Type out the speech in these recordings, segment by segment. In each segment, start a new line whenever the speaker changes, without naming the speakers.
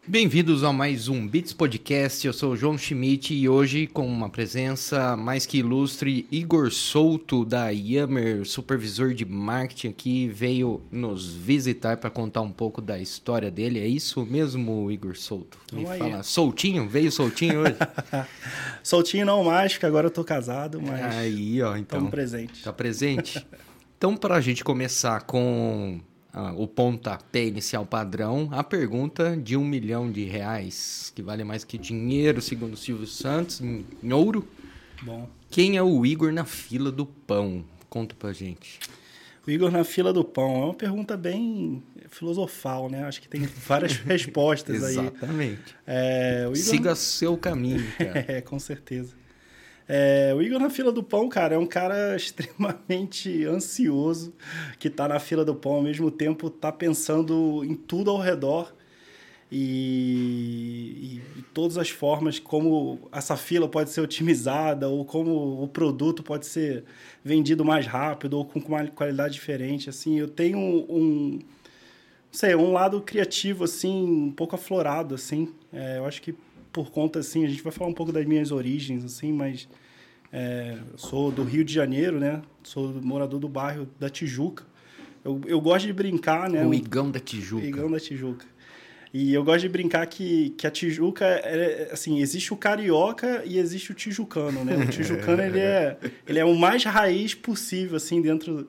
Bem-vindos a mais um Beats Podcast, eu sou o João Schmidt e hoje com uma presença mais que ilustre, Igor Souto da Yammer, supervisor de marketing aqui, veio nos visitar para contar um pouco da história dele, é isso mesmo, Igor Souto? Me fala, soltinho? Veio soltinho hoje?
Soltinho não mais, porque agora eu tô casado, mas
aí, ó, então,
estamos presentes.
Tá presente? Então, para a gente começar com... o pontapé inicial padrão, a pergunta de R$1 milhão, que vale mais que dinheiro, segundo o Silvio Santos, em ouro.
Bom.
Quem é o Igor na fila do pão? Conta pra gente.
O Igor na fila do pão é uma pergunta bem filosofal, né? Acho que tem várias respostas aí.
Exatamente.
O Igor...
Siga seu caminho, cara.
Com certeza. O Igor na fila do pão, cara, é um cara extremamente ansioso que tá na fila do pão, ao mesmo tempo tá pensando em tudo ao redor e todas as formas como essa fila pode ser otimizada ou como o produto pode ser vendido mais rápido ou com uma qualidade diferente. Assim, eu tenho um lado criativo assim, um pouco aflorado, assim. Eu acho que por conta, assim, a gente vai falar um pouco das minhas origens, assim, mas sou do Rio de Janeiro, né? Sou morador do bairro da Tijuca. Eu gosto de brincar, né?
O Igão da Tijuca.
Igão da Tijuca. E eu gosto de brincar que a Tijuca, assim, existe o carioca e existe o tijucano, né? O tijucano, ele é o mais raiz possível, assim, dentro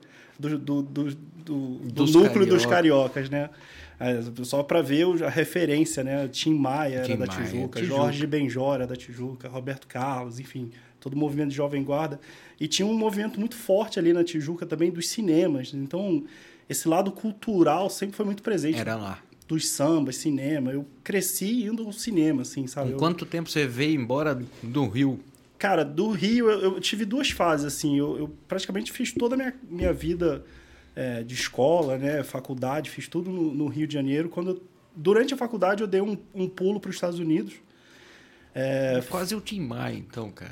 do núcleo dos cariocas, né? Só para ver a referência, né? Tim Maia era da Tijuca, Jorge Benjor era da Tijuca, Roberto Carlos, enfim, todo o movimento de Jovem Guarda. E tinha um movimento muito forte ali na Tijuca também dos cinemas. Então, esse lado cultural sempre foi muito presente.
Era lá.
Dos sambas, cinema. Eu cresci indo ao cinema, assim, sabe?
Quanto tempo você veio embora do Rio?
Cara, do Rio eu tive duas fases, assim. Eu praticamente fiz toda a minha vida... de escola, né, faculdade, fiz tudo no Rio de Janeiro. Durante a faculdade, eu dei um pulo para os Estados Unidos.
Quase o Tim Maia, então, cara.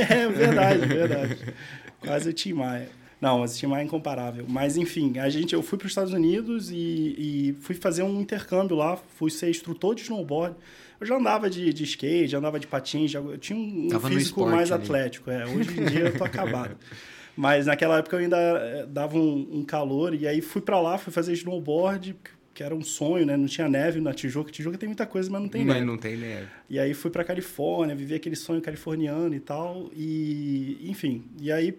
Verdade. Quase o Tim Maia. Não, mas o Tim Maia é incomparável. Mas, enfim, eu fui para os Estados Unidos e fui fazer um intercâmbio lá. Fui ser instrutor de snowboard. Eu já andava de skate, já andava de patins, eu tinha um físico mais atlético. Hoje em dia eu tô acabado. Mas naquela época eu ainda dava um calor, e aí fui para lá, fui fazer snowboard, que era um sonho, né? Não tinha neve na Tijuca. Tijuca tem muita coisa, mas não tem neve.
Mas não tem neve.
E aí fui para Califórnia, vivi aquele sonho californiano e tal, e enfim. E aí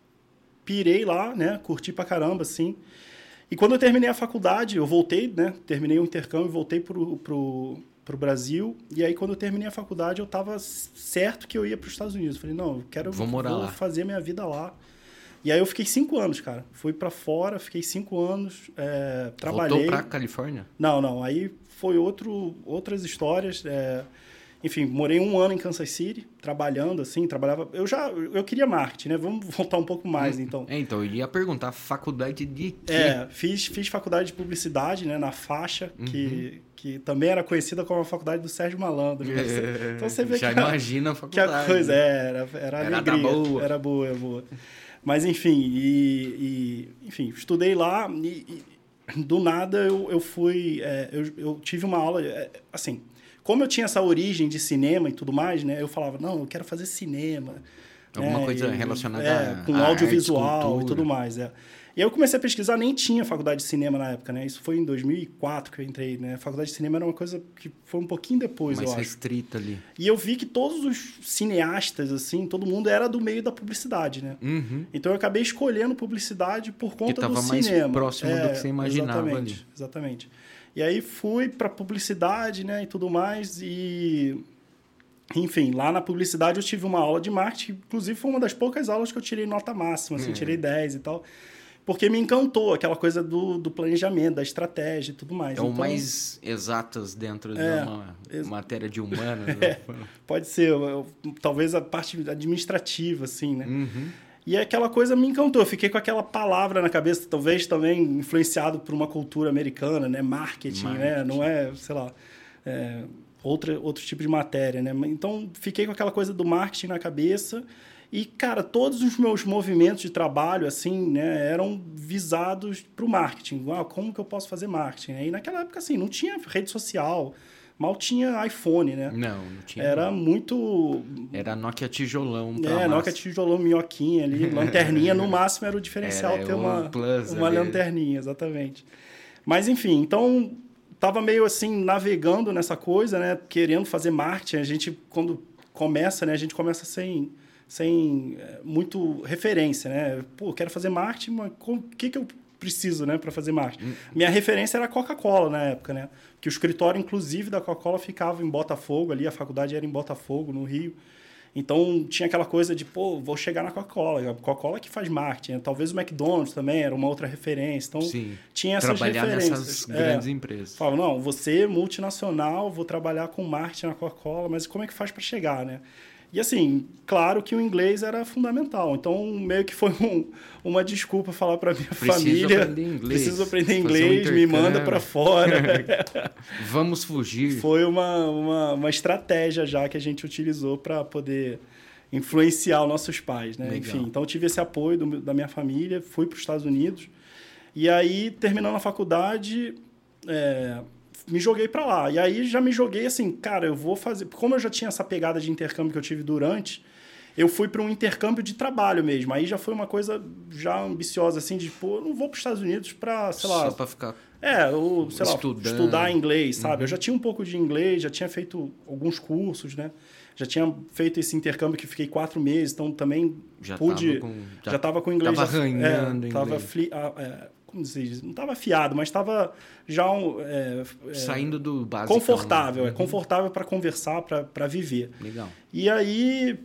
pirei lá, né? Curti pra caramba, assim. E quando eu terminei a faculdade, eu voltei, né? Terminei o intercâmbio, voltei pro Brasil, e aí quando eu terminei a faculdade, eu tava certo que eu ia para os Estados Unidos. Falei, não, vou fazer minha vida lá. E aí eu fiquei 5 anos, cara. Fui para fora, fiquei 5 anos, trabalhei...
Voltou pra Califórnia?
Não. Aí foi outras histórias. Enfim, morei 1 ano em Kansas City, trabalhando, assim, trabalhava... Eu queria marketing, né? Vamos voltar um pouco mais, então.
Então, eu ia perguntar, faculdade de quê?
Fiz faculdade de publicidade, né? Na Faixa, que também era conhecida como a faculdade do Sérgio Malandro. Então você vê
já imagina a faculdade.
Que a coisa era alegria.
Boa.
Era boa. Mas, enfim, enfim, estudei lá e do nada eu fui... eu tive uma aula... assim, como eu tinha essa origem de cinema e tudo mais, né? Eu falava, não, eu quero fazer cinema.
Alguma coisa relacionada
com audiovisual e tudo mais, E aí eu comecei a pesquisar, nem tinha faculdade de cinema na época, né? Isso foi em 2004 que eu entrei, né? A faculdade de cinema era uma coisa que foi um pouquinho depois,
mais restrita ali.
E eu vi que todos os cineastas, assim, todo mundo era do meio da publicidade, né? Então eu acabei escolhendo publicidade por conta do cinema. Que estava mais
próximo do que você imaginava ali.
Exatamente. E aí fui para publicidade, né? E tudo mais, e... Enfim, lá na publicidade eu tive uma aula de marketing, inclusive foi uma das poucas aulas que eu tirei nota máxima, assim, tirei 10 e tal. Porque me encantou aquela coisa do planejamento, da estratégia e tudo mais.
O mais exatas dentro de uma matéria de humanas.
Pode ser, talvez a parte administrativa, assim, né? E aquela coisa me encantou, eu fiquei com aquela palavra na cabeça, talvez também influenciado por uma cultura americana, né? Marketing, né? Não é, sei lá, outro tipo de matéria, né? Então, fiquei com aquela coisa do marketing na cabeça. E, cara, todos os meus movimentos de trabalho, assim, né, eram visados para o marketing. Como que eu posso fazer marketing? E naquela época, assim, não tinha rede social, mal tinha iPhone, né?
Não tinha.
Era muito...
Era Nokia tijolão.
Nokia tijolão, minhoquinha ali, lanterninha, no máximo era o diferencial
era
ter uma
ali.
lanterninha, exatamente. Mas, enfim, então, tava meio assim, navegando nessa coisa, né? Querendo fazer marketing. A gente, quando começa, né? A gente começa sem muito referência, né? Pô, quero fazer marketing, mas o que eu preciso, né, para fazer marketing? Minha referência era a Coca-Cola na época, né? Que o escritório, inclusive, da Coca-Cola ficava em Botafogo ali, a faculdade era em Botafogo, no Rio. Então, tinha aquela coisa de, pô, vou chegar na Coca-Cola. A Coca-Cola que faz marketing. Talvez o McDonald's também era uma outra referência. Então,
sim,
tinha essas referências.
Nessas grandes empresas.
Falava, não, você multinacional, vou trabalhar com marketing na Coca-Cola, mas como é que faz para chegar, né? E assim, claro que o inglês era fundamental. Então, meio que foi uma desculpa falar para minha família. Preciso aprender inglês, me manda para fora.
Vamos fugir.
Foi uma estratégia já que a gente utilizou para poder influenciar os nossos pais, né? Enfim, então eu tive esse apoio da minha família, fui para os Estados Unidos. E aí, terminando a faculdade... me joguei para lá. E aí já me joguei assim, cara, eu vou fazer... Como eu já tinha essa pegada de intercâmbio que eu tive durante, eu fui para um intercâmbio de trabalho mesmo. Aí já foi uma coisa já ambiciosa, assim, de, pô, eu não vou para os Estados Unidos para, sei lá...
Só para ficar...
ou, sei lá, estudar inglês, sabe? Eu já tinha um pouco de inglês, já tinha feito alguns cursos, né? Já tinha feito esse intercâmbio que fiquei 4 meses, então também pude... Já estava com inglês...
Estava arranhando inglês.
Como se diz? Não estava afiado, mas estava já
saindo do básico.
Confortável, confortável para conversar, para viver.
Legal.
E aí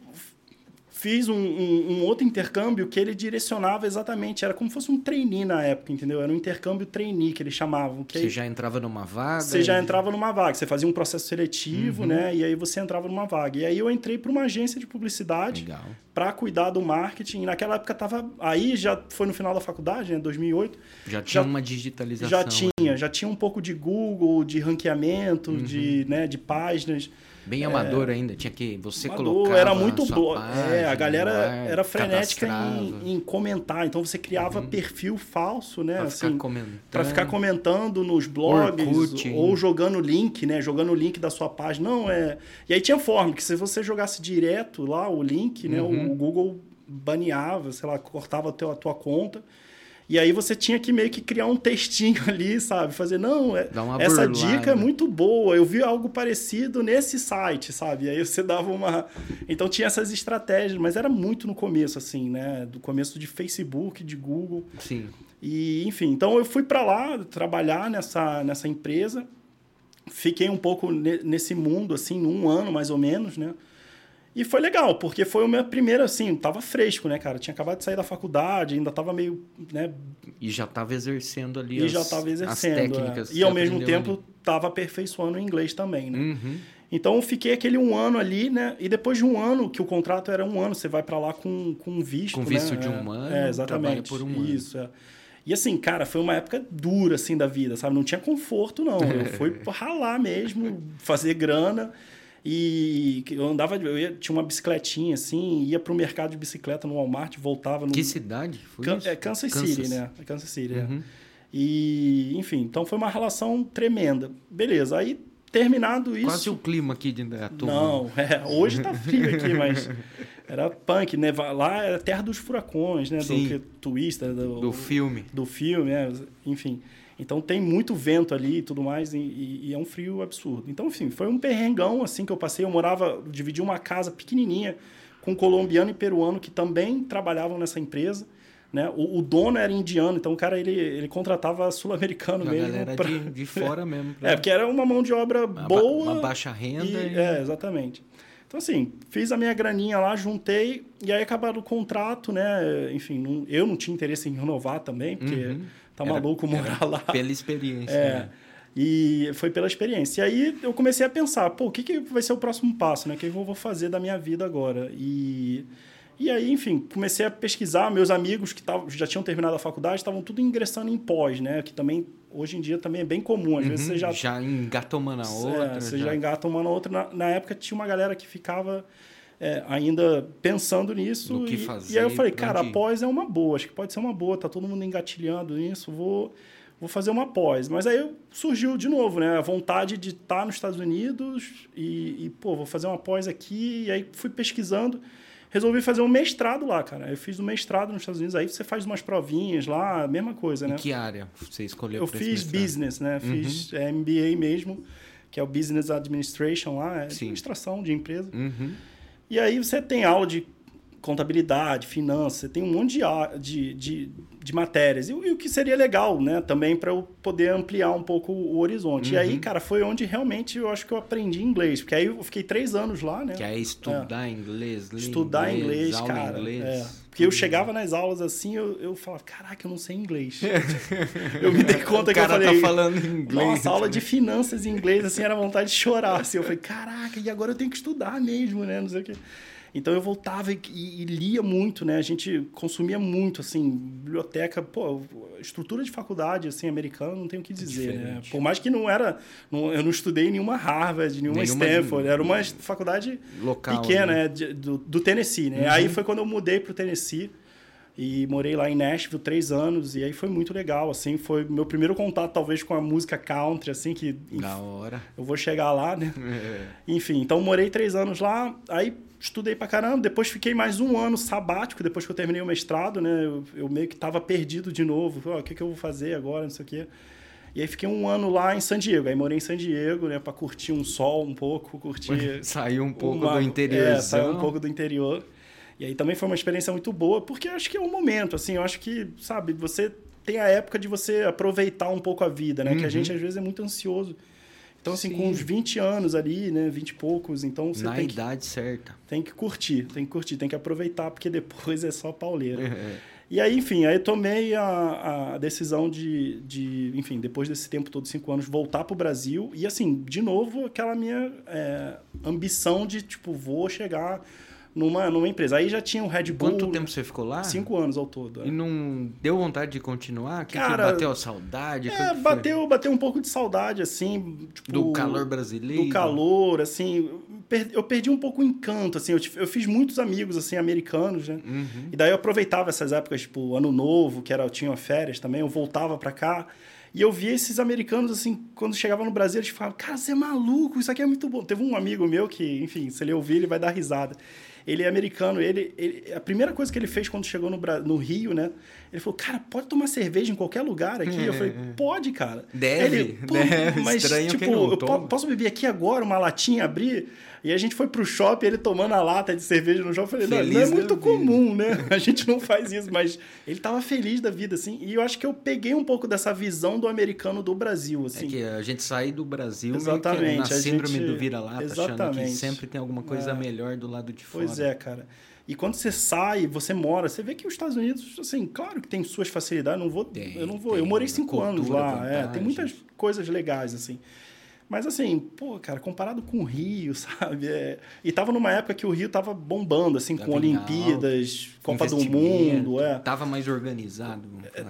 fiz um outro intercâmbio que ele direcionava exatamente, era como se fosse um trainee na época, entendeu? Era um intercâmbio trainee que eles chamavam. Que
você já entrava numa vaga?
Você já entrava numa vaga, você fazia um processo seletivo, né? E aí você entrava numa vaga. E aí eu entrei para uma agência de publicidade para cuidar do marketing. Naquela época estava... Aí já foi no final da faculdade, né? 2008.
Já tinha uma digitalização.
Já tinha um pouco de Google, de ranqueamento, de páginas.
Bem amador ainda, tinha que você
colocar. Era muito boa. A galera era frenética em comentar. Então você criava perfil falso, né? Para ficar comentando nos blogs Orkut, ou jogando link, né? Jogando o link da sua página. E aí tinha forma que se você jogasse direto lá o link, né? O Google baneava, sei lá, cortava a tua conta. E aí você tinha que meio que criar um textinho ali, sabe? Fazer, essa dica é muito boa, eu vi algo parecido nesse site, sabe? E aí você dava uma... Então tinha essas estratégias, mas era muito no começo, assim, né? Do começo de Facebook, de Google.
Sim.
E, enfim, então eu fui para lá trabalhar nessa empresa, fiquei um pouco nesse mundo, assim, 1 ano mais ou menos, né? E foi legal, porque foi o meu primeiro, assim, tava fresco, né, cara? Tinha acabado de sair da faculdade, ainda tava meio, né...
E já tava exercendo ali
as
técnicas.
E ao mesmo tempo tava aperfeiçoando o inglês também, né? Então eu fiquei aquele 1 ano ali, né? E depois de 1 ano, que o contrato era 1 ano, você vai para lá com visto,
com visto,
né?
de 1 ano,
exatamente.
Por 1 ano.
Isso, E assim, cara, foi uma época dura, assim, da vida, sabe? Não tinha conforto, não. Eu fui ralar mesmo, fazer grana... E tinha uma bicicletinha, assim, ia para o mercado de bicicleta no Walmart, voltava...
Que cidade foi isso?
Kansas City, né? Kansas City, E, enfim, então foi uma relação tremenda. Beleza, aí terminado isso...
Quase o clima aqui de Indaiatuba.
Não, hoje tá frio aqui, mas era punk, né? Lá era terra dos furacões, né?
Sim.
Do Twister.
Do filme.
Do filme, enfim... Então, tem muito vento ali e tudo mais, e é um frio absurdo. Então, enfim, foi um perrengão, assim, que eu passei. Eu dividi uma casa pequenininha com um colombiano e peruano que também trabalhavam nessa empresa, né? O dono era indiano, então o cara, ele contratava sul-americano mesmo. A
galera de fora mesmo.
Porque era uma mão de obra boa.
Uma baixa renda.
Exatamente. Então, assim, fiz a minha graninha lá, juntei, e aí acabaram o contrato, né? Enfim, eu não tinha interesse em renovar também, porque... Tá maluco morar lá.
Pela experiência. Né?
E foi pela experiência. E aí eu comecei a pensar, o que vai ser o próximo passo, né? O que eu vou fazer da minha vida agora? E aí, enfim, comecei a pesquisar. Meus amigos que já tinham terminado a faculdade estavam tudo ingressando em pós, né? Que também, hoje em dia, também é bem comum. Às vezes você
já engata uma na outra.
Você já engata uma na outra. Na época tinha uma galera que ficava... ainda pensando nisso.
No que fazer,
e aí eu falei, cara, a pós é uma boa, acho que pode ser uma boa, tá todo mundo engatilhando nisso, vou vou fazer uma pós. Mas aí surgiu de novo, né? A vontade de estar nos Estados Unidos pô, vou fazer uma pós aqui. E aí fui pesquisando. Resolvi fazer um mestrado lá, cara. Eu fiz um mestrado nos Estados Unidos. Aí você faz umas provinhas lá, mesma coisa, né?
Em que área você escolheu?
Eu fiz business, né? Fiz MBA mesmo, que é o Business Administration lá. É administração de empresa. E aí você tem aula de contabilidade, finanças, você tem um monte de matérias. E o que seria legal, né? Também para eu poder ampliar um pouco o horizonte. E aí, cara, foi onde realmente eu acho que eu aprendi inglês. Porque aí eu fiquei 3 anos lá, né?
Que é estudar inglês,
estudar inglês, cara. Porque eu chegava nas aulas assim, eu falava, caraca, eu não sei inglês. Eu me dei conta que eu falei...
O cara tá falando inglês.
Nossa, aula de finanças em inglês, assim, era vontade de chorar. Assim. Eu falei, caraca, e agora eu tenho que estudar mesmo, né? Não sei o quê. Então eu voltava e lia muito, né? A gente consumia muito, assim, biblioteca, pô, estrutura de faculdade, assim, americana, não tenho o que dizer, né? Por mais que eu não estudei em nenhuma Harvard, nenhuma Stanford, era uma faculdade local, pequena, né? Do Tennessee, né? Aí foi quando eu mudei para o Tennessee e morei lá em Nashville 3 anos, e aí foi muito legal, assim, foi meu primeiro contato, talvez, com a música country, assim, que...
Da hora.
Eu vou chegar lá, né? Enfim, então morei 3 anos lá, aí... Estudei pra caramba, depois fiquei mais 1 ano sabático, depois que eu terminei o mestrado, né? Eu meio que estava perdido de novo. O que eu vou fazer agora, não sei o quê. E aí fiquei 1 ano lá em San Diego. Aí morei em San Diego, né? Para curtir um sol um pouco, curtir...
Saiu um pouco do interior.
Saiu um pouco do interior. E aí também foi uma experiência muito boa, porque eu acho que é um momento, assim, eu acho que, sabe, você tem a época de você aproveitar um pouco a vida, né? Que a gente, às vezes, é muito ansioso. Então, assim, com uns 20 anos ali, né? 20 e poucos, então você tem
idade certa.
Tem que curtir, tem que aproveitar, porque depois é só pauleira. E aí, enfim, aí eu tomei a decisão enfim, depois desse tempo todo, 5 anos, voltar para o Brasil. E, assim, de novo, aquela minha ambição de, tipo, vou chegar numa empresa. Aí já tinha um Red Bull...
Quanto tempo você ficou lá?
5 anos ao todo.
E não deu vontade de continuar?
Cara,
que bateu a saudade?
Bateu um pouco de saudade, assim... Tipo,
do calor brasileiro?
Do calor, assim... Eu perdi um pouco o encanto, assim. Eu fiz muitos amigos, assim, americanos, né? E daí eu aproveitava essas épocas, tipo, Ano Novo, que tinha férias também. Eu voltava pra cá... E eu via esses americanos, assim, quando chegava no Brasil, eles falavam, cara, você é maluco, isso aqui é muito bom. Teve um amigo meu que, enfim, se ele ouvir, ele vai dar risada. Ele é americano, a primeira coisa que ele fez quando chegou no Rio, né? Ele falou, cara, pode tomar cerveja em qualquer lugar aqui? Eu falei, pode, cara.
Deve,
mas,
estranho
tipo,
quem não
eu
toma.
Posso beber aqui agora, uma latinha, abrir? E a gente foi pro shopping, ele tomando a lata de cerveja no shopping. Eu falei, não é muito comum, né? A gente não faz isso, mas ele tava feliz da vida, assim. E eu acho que eu peguei um pouco dessa visão do americano do Brasil, assim.
É que a gente sai do Brasil
exatamente,
na síndrome do vira-lata, achando que
exatamente.
sempre tem alguma coisa melhor do lado de fora.
Pois é, cara. E quando você sai, você mora, você vê que os Estados Unidos, assim, claro que tem suas facilidades, eu morei 5 anos lá, tem muitas coisas legais, assim. Mas assim, pô, cara, comparado com o Rio, sabe? E tava numa época que o Rio tava bombando, assim, com Olimpíadas, Copa do Mundo,
Tava mais organizado.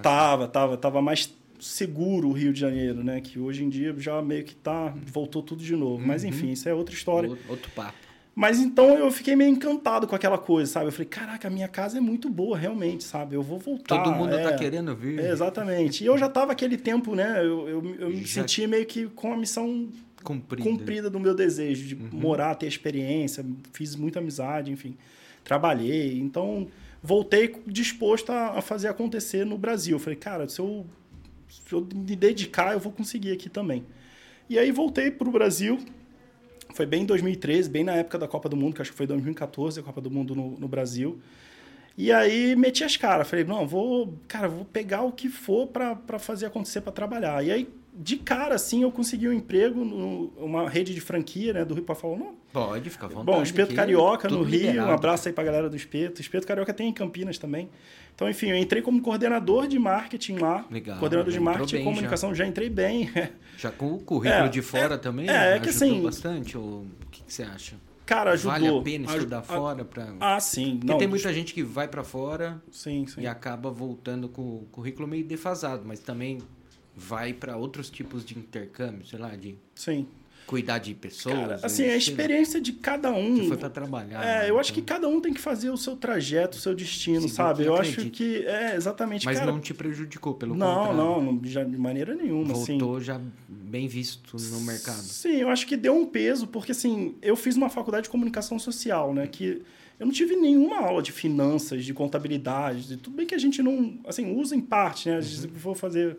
Tava mais seguro o Rio de Janeiro, né? Que hoje em dia já meio que voltou tudo de novo. Mas enfim, isso é outra história.
Outro papo.
Mas então eu fiquei meio encantado com aquela coisa, sabe? Eu falei, caraca, a minha casa é muito boa, realmente, sabe? Eu vou voltar.
Todo mundo tá querendo vir.
Exatamente. E eu já tava aquele tempo, né? Eu me sentia meio que com a missão cumprida do meu desejo de morar, ter experiência, fiz muita amizade, enfim. Trabalhei. Então, voltei disposto a fazer acontecer no Brasil. Eu falei, cara, se eu me dedicar, eu vou conseguir aqui também. E aí voltei pro Brasil. Foi bem em 2013, bem na época da Copa do Mundo, que acho que foi 2014, a Copa do Mundo no Brasil. E aí meti as caras. Falei, não, vou pegar o que for para fazer acontecer, para trabalhar. E aí, de cara, assim, eu consegui um emprego numa rede de franquia, né, do Rio. Para falar, não?
Pode, fica à vontade.
Bom, Espeto Carioca no Rio.
Liberado.
Um abraço aí pra galera do Espeto. Espeto Carioca tem em Campinas também. Então, enfim, eu entrei como coordenador de marketing lá.
Legal.
Coordenador de marketing e comunicação, já entrei bem.
Já com o currículo de fora também?
Que assim...
bastante? Ou o que você acha?
Cara, ajudou.
Vale a pena estudar fora?
Sim.
Porque tem muita gente que vai para fora
sim.
E acaba voltando com o currículo meio defasado, mas também vai para outros tipos de intercâmbio, sei lá,
Sim.
cuidar de pessoas?
Cara, assim, a experiência de cada um...
Você foi para trabalhar.
Eu acho que cada um tem que fazer o seu trajeto, o seu destino, sabe? Eu acho que... exatamente.
Mas
cara,
não te prejudicou, pelo contrário.
Não, de maneira nenhuma.
Voltou já bem visto no mercado.
Sim, eu acho que deu um peso, porque assim, eu fiz uma faculdade de comunicação social, né? Que eu não tive nenhuma aula de finanças, de contabilidade, tudo bem que a gente não... Assim, usa em parte, né? A gente for fazer...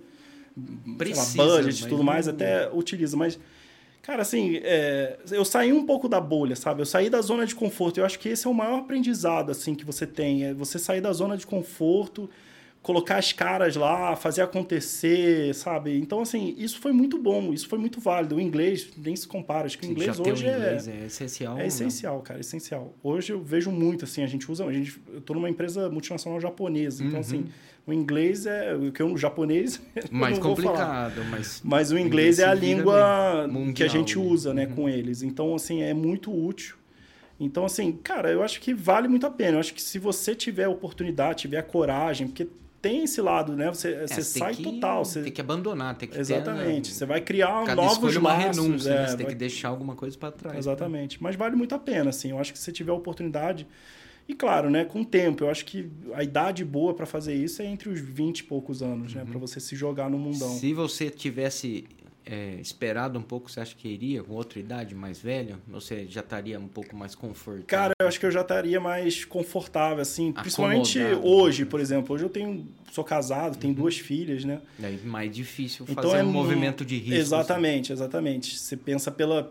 sei lá, budget e tudo mais, até utiliza, mas... Cara, assim, eu saí um pouco da bolha, sabe? Eu saí da zona de conforto. Eu acho que esse é o maior aprendizado, assim, que você tem. É você sair da zona de conforto, colocar as caras lá, fazer acontecer, sabe? Então, assim, isso foi muito bom, isso foi muito válido. O inglês nem se compara. Acho que o inglês hoje
é essencial.
É essencial, cara, é essencial. Hoje eu vejo muito, assim, eu tô numa empresa multinacional japonesa, então, assim... O inglês o japonês...
Mais complicado,
mas o inglês é a língua mundial, que a gente usa, né, com eles. Então, assim, é muito útil. Então, assim, cara, eu acho que vale muito a pena. Eu acho que se você tiver a oportunidade, tiver a coragem, porque tem esse lado, né? Você sai total. Você
tem que abandonar, tem que
exatamente. Você vai criar
cada
novos
uma
laços.
renúncia, né? Você tem que deixar alguma coisa para trás.
Exatamente. Mas vale muito a pena, assim. Eu acho que se você tiver a oportunidade... E claro, né, com o tempo, eu acho que a idade boa para fazer isso é entre os 20 e poucos anos, né, para você se jogar no mundão.
Se você tivesse esperado um pouco, você acha que iria com outra idade mais velha? Você já estaria um pouco mais confortável?
Cara, eu acho que eu já estaria mais confortável, assim, principalmente hoje, por exemplo. Hoje eu sou casado, tenho 2 filhas, né?
É mais difícil fazer um movimento de risco.
Exatamente, assim. Exatamente. Você pensa pela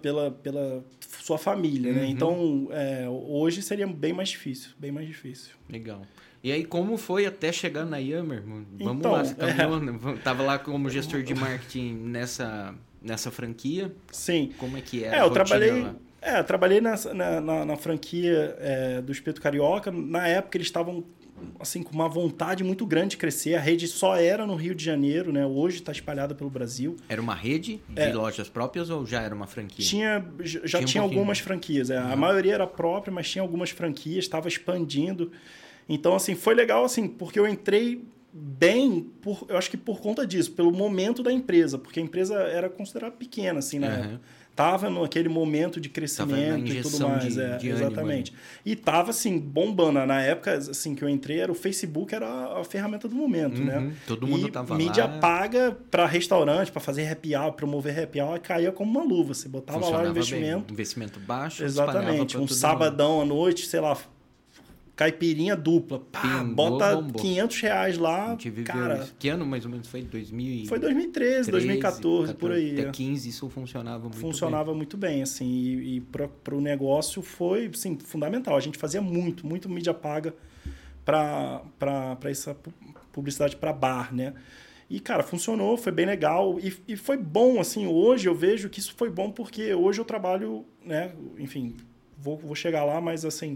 sua família, né? Então, hoje seria bem mais difícil, bem mais difícil.
Legal. E aí, como foi até chegar na Yammer? Vamos lá, você estava lá como gestor de marketing nessa franquia?
Sim.
Como é que era?
Eu trabalhei na franquia do Espeto Carioca. Na época, eles estavam assim, com uma vontade muito grande de crescer. A rede só era no Rio de Janeiro, né? Hoje está espalhada pelo Brasil.
Era uma rede de lojas próprias ou já era uma franquia?
Já tinha algumas franquias. A maioria era própria, mas tinha algumas franquias, estava expandindo. Então, assim, foi legal, assim, porque eu entrei bem, eu acho que por conta disso, pelo momento da empresa, porque a empresa era considerada pequena, assim, na época. Tava naquele momento de crescimento e tudo mais. De exatamente. Ânimo. E tava, assim, bombando. Na época, assim, que eu entrei, o Facebook era a ferramenta do momento, né?
Todo mundo tava lá.
Mídia paga para restaurante, para fazer happy hour, promover happy hour, caía como uma luva. Você botava lá o investimento.
Bem. Investimento baixo.
Exatamente. Um sabadão à noite, sei lá, caipirinha dupla. Bota bombou. R$500 lá, cara...
Isso. Que ano mais ou menos foi? 2000?
Foi 2013, 2014, por aí.
Até 15 isso funcionava muito bem.
Funcionava muito bem, assim. E para o negócio foi, assim, fundamental. A gente fazia muito mídia paga para essa publicidade para bar, né? E, cara, funcionou, foi bem legal. E foi bom, assim, hoje eu vejo que isso foi bom porque hoje eu trabalho, né? Enfim, vou chegar lá, mas, assim...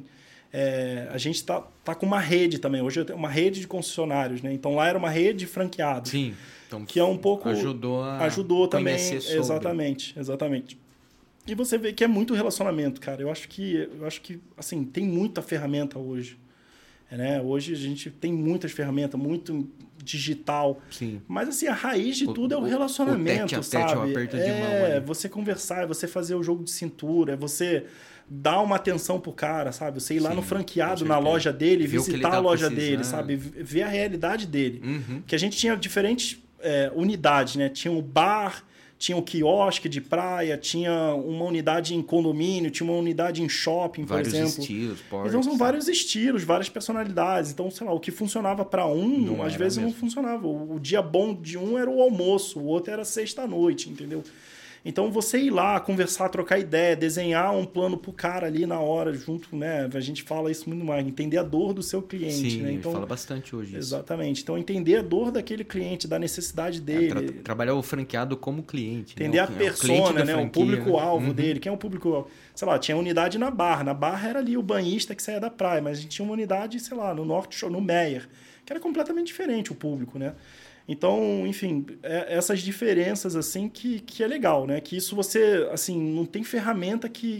a gente tá com uma rede também. Hoje é uma rede de concessionários, né? Então lá era uma rede de franqueados.
Sim. Então,
que é um pouco... Ajudou também.
Sobre.
Exatamente. E você vê que é muito relacionamento, cara. Eu acho que assim, tem muita ferramenta hoje. Né? Hoje a gente tem muitas ferramentas, muito digital.
Sim.
Mas assim, a raiz de tudo é o relacionamento, sabe?
O aperto de mão. É
você conversar, é você fazer o jogo de cintura, é você dar uma atenção pro cara, sabe? Você ir lá no franqueado, na loja dele, visitar a loja dele, sabe? Ver a realidade dele. Que a gente tinha diferentes unidades, né? Tinha o bar, tinha o quiosque de praia, tinha uma unidade em condomínio, tinha uma unidade em shopping, por exemplo.
Vários estilos, portas.
Então, são vários estilos, várias personalidades. Então, sei lá, o que funcionava para às vezes não funcionava. O dia bom de um era o almoço, o outro era sexta-noite, entendeu? Então, você ir lá, conversar, trocar ideia, desenhar um plano pro cara ali na hora, junto, né? A gente fala isso muito mais, entender a dor do seu cliente,
Sim,
né? Então,
fala bastante hoje isso.
Exatamente. Então, entender a dor daquele cliente, da necessidade dele.
Trabalhar o franqueado como cliente.
Entender a persona, né? O público-alvo dele. Quem é o público-alvo? Sei lá, tinha unidade na Barra. Na Barra era ali o banhista que saía da praia, mas a gente tinha uma unidade, sei lá, no Norte, no Meier, que era completamente diferente o público, né? Então, enfim, essas diferenças, assim, que é legal, né? Que isso você, assim, não tem ferramenta que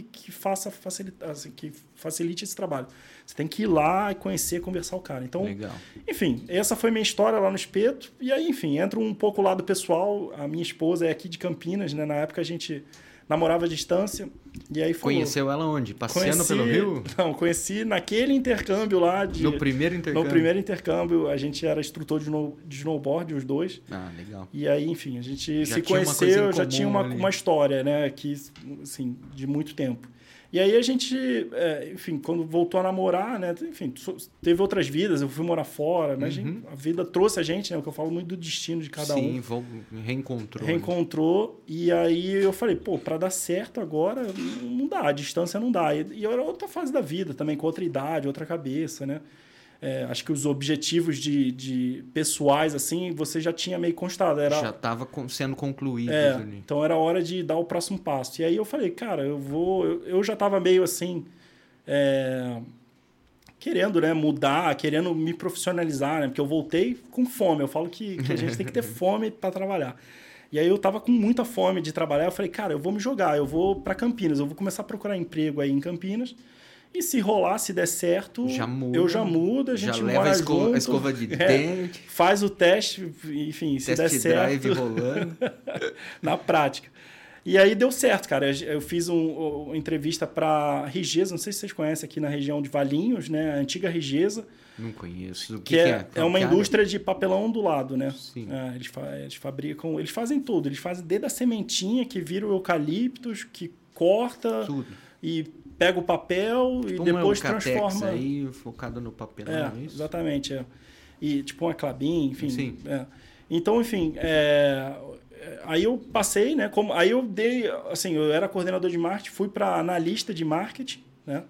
facilite esse trabalho. Você tem que ir lá e conhecer, conversar o cara. Então,
legal.
Enfim, essa foi minha história lá no Espeto. E aí, enfim, entra um pouco o lado pessoal. A minha esposa é aqui de Campinas, né? Na época a gente namorava à distância. E aí falou,
Conheceu ela onde? Passeando pelo Rio?
Não, conheci naquele intercâmbio lá.
No primeiro intercâmbio?
No primeiro intercâmbio, a gente era instrutor de snowboard, os dois.
Ah, legal.
E aí, enfim, a gente
já
se conheceu, já tinha uma história, né? Que, assim, de muito tempo. E aí a gente, enfim, quando voltou a namorar, né? Enfim, teve outras vidas, eu fui morar fora, mas a vida trouxe a gente, né? O que eu falo muito do destino de cada um.
Sim, reencontrou.
Reencontrou, e aí eu falei, pô, pra dar certo agora, não dá, a distância não dá. E era outra fase da vida também, com outra idade, outra cabeça, né? Acho que os objetivos de pessoais, assim, você já tinha meio constado.
Já estava sendo concluído.
Então era hora de dar o próximo passo. E aí eu falei, cara, eu já estava meio assim, querendo, né, mudar, querendo me profissionalizar, né? Porque eu voltei com fome. Eu falo que a gente tem que ter fome para trabalhar. E aí eu tava com muita fome de trabalhar. Eu falei, cara, eu vou me jogar, eu vou para Campinas, eu vou começar a procurar emprego aí em Campinas. E se rolar, se der certo, eu já mudo, a gente mora junto.
A escova de dente.
Faz o teste, enfim, se der certo.
Test drive rolando.
Na prática. E aí deu certo, cara. Eu fiz uma entrevista para Rigesa, não sei se vocês conhecem aqui na região de Valinhos, né? A antiga Rigesa.
Não conheço. O
que é uma indústria de papelão ondulado, né?
Sim.
Eles fabricam, eles fazem tudo. Eles fazem desde a sementinha que vira o eucaliptus, que corta
tudo.
E pega o papel e depois transforma.
Aí focado no papel, é isso?
Exatamente. E tipo uma Klabin, enfim.
Sim.
Então, enfim, aí eu passei, né? Aí eu dei, assim, eu era coordenador de marketing, fui para analista de marketing, né?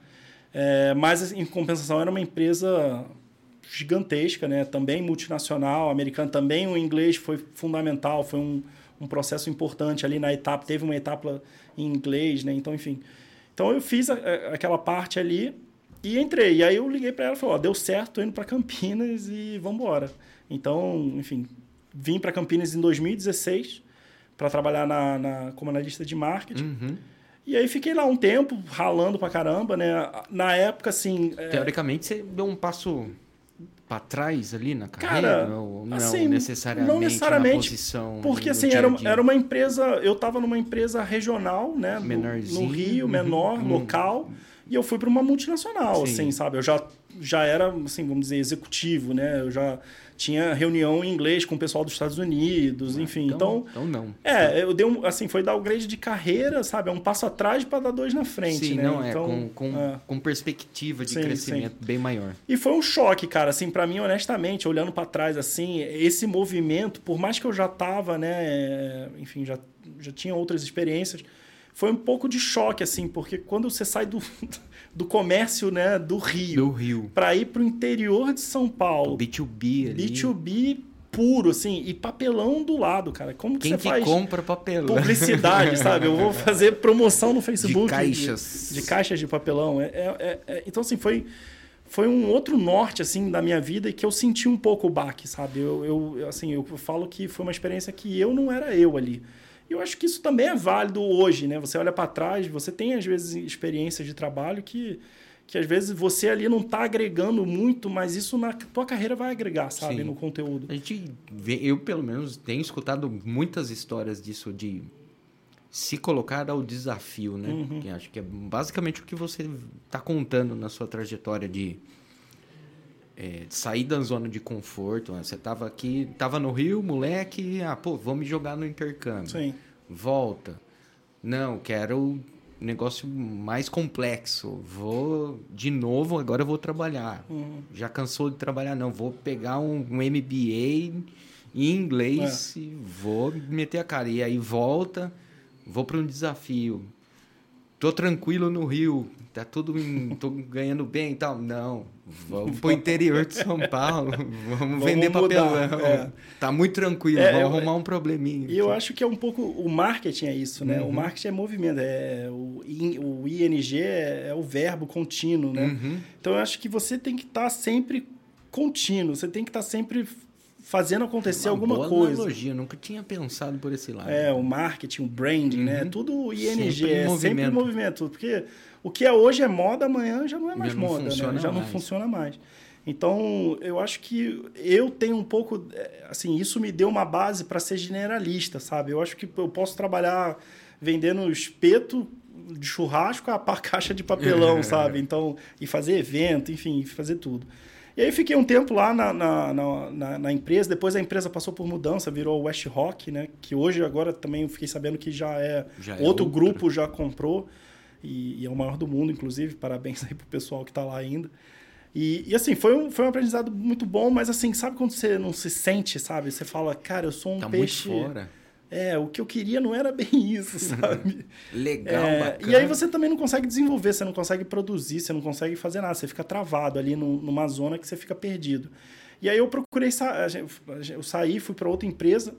Mas em compensação era uma empresa gigantesca, né? Também multinacional, americana, também o inglês foi fundamental, foi um processo importante ali na etapa, teve uma etapa em inglês, né? Então, enfim. Então eu fiz aquela parte ali e entrei. E aí eu liguei para ela e falei, deu certo, tô indo para Campinas e vamos embora. Então, enfim, vim para Campinas em 2016 para trabalhar como analista de marketing. E aí fiquei lá um tempo, ralando pra caramba, né? Na época, assim...
Teoricamente, você deu um passo para trás ali na carreira?
Cara,
ou não,
assim,
necessariamente
não necessariamente
na posição?
Porque, assim, era uma empresa... Eu estava numa empresa regional, né? No Rio, menor, local. E eu fui para uma multinacional, assim, sabe? Eu já era, assim, vamos dizer, executivo, né? Eu já tinha reunião em inglês com o pessoal dos Estados Unidos, enfim. Então
não.
Eu dei assim, foi dar o grade de carreira, sabe? É um passo atrás para dar dois na frente,
sim,
né?
Não,
então,
com perspectiva de crescimento bem maior.
E foi um choque, cara, assim, para mim, honestamente, olhando para trás, assim, esse movimento, por mais que eu já estava, né? Enfim, já tinha outras experiências, foi um pouco de choque, assim, porque quando você sai do comércio, né, do Rio. Para ir para o interior de São Paulo.
B2B ali.
B2B puro, assim, e papelão do lado, cara. Como que você faz?
Quem compra papelão?
Publicidade, sabe? Eu vou fazer promoção no Facebook.
De caixas.
De caixas de papelão. Então, assim, foi um outro norte, assim, da minha vida e que eu senti um pouco o baque, sabe? Eu falo que foi uma experiência que eu não era eu ali. E eu acho que isso também é válido hoje, né? Você olha para trás, você tem, às vezes, experiências de trabalho que às vezes, você ali não está agregando muito, mas isso na tua carreira vai agregar, sabe? Sim. No conteúdo.
Eu, pelo menos, tenho escutado muitas histórias disso, de se colocar ao desafio, né? Que acho que é basicamente o que você está contando na sua trajetória de sair da zona de conforto. Né? Você estava no Rio, moleque, vou me jogar no intercâmbio.
Sim.
Volta. Não, quero negócio mais complexo. Vou, de novo, agora eu vou trabalhar. Já cansou de trabalhar? Não, vou pegar um MBA em inglês e vou meter a cara. E aí volta, vou para um desafio. Tô tranquilo no Rio, tô ganhando bem e tal. Não, vamos pro interior de São Paulo, vamos vender papelão. Tá muito tranquilo, vamos arrumar um probleminha.
E eu acho que é um pouco... O marketing é isso, né? O marketing é movimento. O ING é o verbo contínuo, né? Então, eu acho que você tem que estar sempre contínuo. Você tem que estar sempre fazendo acontecer alguma
boa
coisa.
Analogia, eu nunca tinha pensado por esse lado.
O marketing, o branding, né? Tudo ING, sempre em movimento. Porque o que é hoje é moda, amanhã já não é mais moda, né? Já não funciona mais. Então, eu acho que eu tenho um pouco... Assim, isso me deu uma base para ser generalista, sabe? Eu acho que eu posso trabalhar vendendo espeto de churrasco a caixa de papelão, sabe? Então, e fazer evento, enfim, fazer tudo. E aí fiquei um tempo lá na empresa, depois a empresa passou por mudança, virou West Rock, né? Que hoje, agora também eu fiquei sabendo que já é outro grupo já comprou, e é o maior do mundo, inclusive, parabéns aí pro pessoal que tá lá ainda. E assim, foi um aprendizado muito bom, mas assim, sabe quando você não se sente, sabe? Você fala, cara, eu sou um peixe...
Muito fora.
O que eu queria não era bem isso, sabe?
Legal, bacana.
E aí você também não consegue desenvolver, você não consegue produzir, você não consegue fazer nada, você fica travado ali numa zona que você fica perdido. E aí eu procurei, eu saí, fui para outra empresa,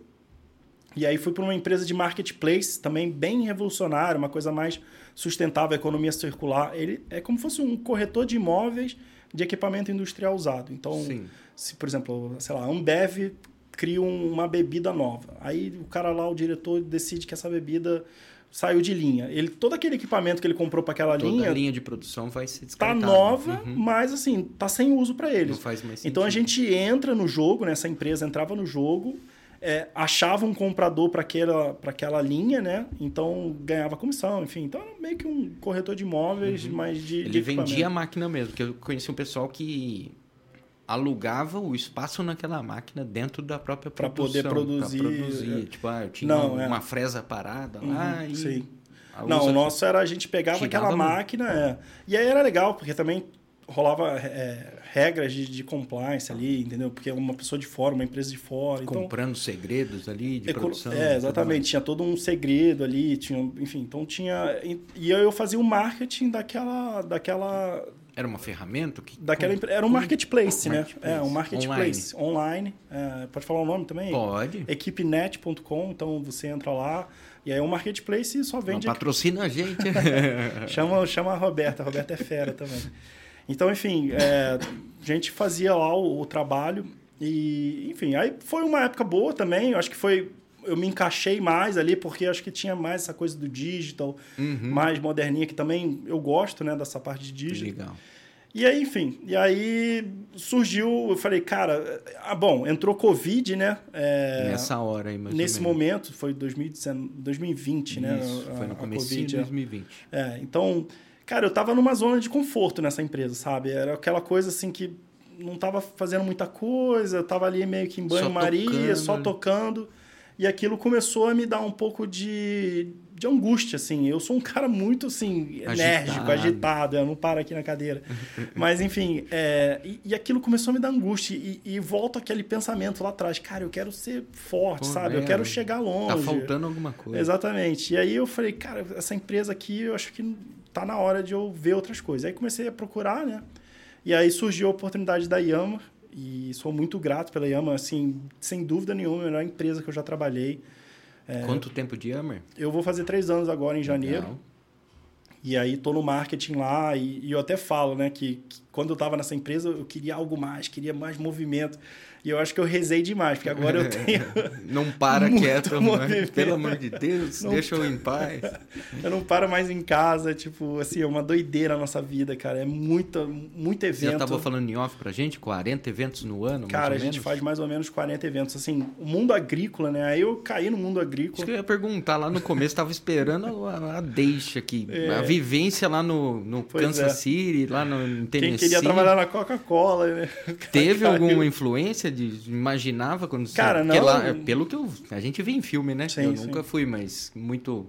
e aí fui para uma empresa de marketplace, também bem revolucionária, uma coisa mais sustentável, economia circular. Ele é como se fosse um corretor de imóveis de equipamento industrial usado. Então, se, por exemplo, sei lá, a Ambev cria uma bebida nova. Aí o cara lá, o diretor, decide que essa bebida saiu de linha. Todo aquele equipamento que ele comprou para aquela linha...
Toda a linha de produção vai ser descartada.
Tá nova, mas assim, tá sem uso para eles.
Não faz mais sentido.
Então a gente entra no jogo, né? Essa empresa entrava no jogo, achava um comprador para aquela linha, né? Então ganhava comissão, enfim. Então era meio que um corretor de imóveis, mas de
Ele vendia a máquina mesmo, porque eu conheci um pessoal que alugava o espaço naquela máquina dentro da própria produção.
Para poder produzir.
Tipo, eu tinha uma fresa parada lá e...
Sim. Não, o nosso era a gente pegava aquela máquina... E aí era legal, porque também rolava regras de compliance ali, entendeu? Porque uma pessoa de fora, uma empresa de fora...
Comprando segredos ali de produção.
Exatamente. Tinha todo um segredo ali, enfim, então tinha... E eu fazia o marketing daquela
Era uma ferramenta?
Era um marketplace, né? Um marketplace. Online. Pode falar o nome também?
Pode.
Equipenet.com, então você entra lá, e aí é um marketplace e só vende...
Não patrocina a gente.
chama a Roberta é fera também. Então, enfim, a gente fazia lá o trabalho e, enfim, aí foi uma época boa também, eu acho que eu me encaixei mais ali, porque acho que tinha mais essa coisa do digital, mais moderninha, que também eu gosto, né, dessa parte de digital.
Legal.
E aí, enfim, surgiu, eu falei, cara, entrou Covid, né?
Nessa hora aí, mais
nesse momento, foi 2020,
isso,
né?
Foi no comecinho de 2020.
Então, cara, eu tava numa zona de conforto nessa empresa, sabe? Era aquela coisa assim que não tava fazendo muita coisa, eu tava ali meio que em banho-maria, só tocando. E aquilo começou a me dar um pouco de angústia, assim. Eu sou um cara muito, assim, enérgico, agitado. Eu não paro aqui na cadeira. Mas, enfim, e aquilo começou a me dar angústia. E volta aquele pensamento lá atrás. Cara, eu quero ser forte, sabe? Eu quero chegar longe.
Tá faltando alguma coisa.
Exatamente. E aí eu falei, cara, essa empresa aqui, eu acho que tá na hora de eu ver outras coisas. Aí comecei a procurar, né? E aí surgiu a oportunidade da Yammer. E sou muito grato pela Yammer, assim, sem dúvida nenhuma, a melhor empresa que eu já trabalhei.
Quanto tempo de Yammer?
Eu vou fazer 3 anos agora em janeiro.
Legal.
E aí tô no marketing lá e eu até falo, né, que quando eu estava nessa empresa eu queria algo mais, queria mais movimento. E eu acho que eu rezei demais, porque agora eu tenho...
Não para quieto, mano. Pelo amor de Deus, deixa eu em paz.
Eu não paro mais em casa, tipo, assim, é uma doideira a nossa vida, cara. É muito evento.
Você já estava falando em off pra gente? 40 eventos no ano,
cara, a gente faz mais ou menos 40 eventos. Assim, o mundo agrícola, né? Aí eu caí no mundo agrícola.
Acho que eu ia perguntar, lá no começo, estava esperando a deixa aqui. A vivência lá no Kansas City, lá no Tennessee.
Quem queria trabalhar na Coca-Cola, né?
Teve alguma influência? Imaginava quando você...
Cara, não...
Lá, pelo que a gente vê em filme, né?
Sim,
eu nunca fui, mas muito...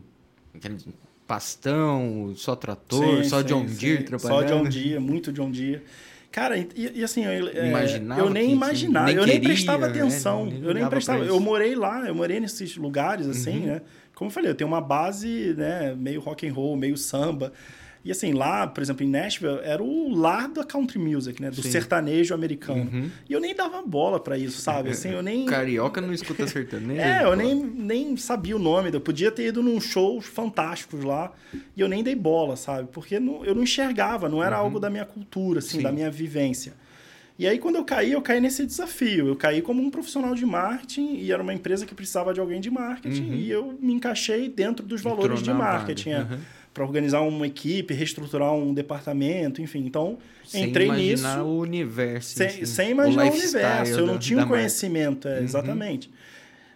Pastão, só trator, só John Deere trabalhando.
Só John Deere, muito John Deere. Cara, e assim,
eu
nem imaginava, eu nem prestava atenção.
Eu nem prestava.
Eu morei lá, eu morei nesses lugares, assim, né? Como eu falei, eu tenho uma base, né, meio rock and roll, meio samba. E assim, lá, por exemplo, em Nashville, era o lar da country music, né? Do sertanejo americano. E eu nem dava bola pra isso, sabe? Assim, eu nem...
Carioca não escuta sertanejo.
Eu nem sabia o nome. Eu podia ter ido num shows fantásticos lá e eu nem dei bola, sabe? Porque eu não enxergava, não era algo da minha cultura, assim, da minha vivência. E aí, quando eu caí nesse desafio. Eu caí como um profissional de marketing e era uma empresa que precisava de alguém de marketing e eu me encaixei dentro dos valores de marketing, para organizar uma equipe, reestruturar um departamento, enfim. Então, entrei nisso...
Sem imaginar o universo.
Sem imaginar o universo. Eu não tinha um conhecimento, exatamente.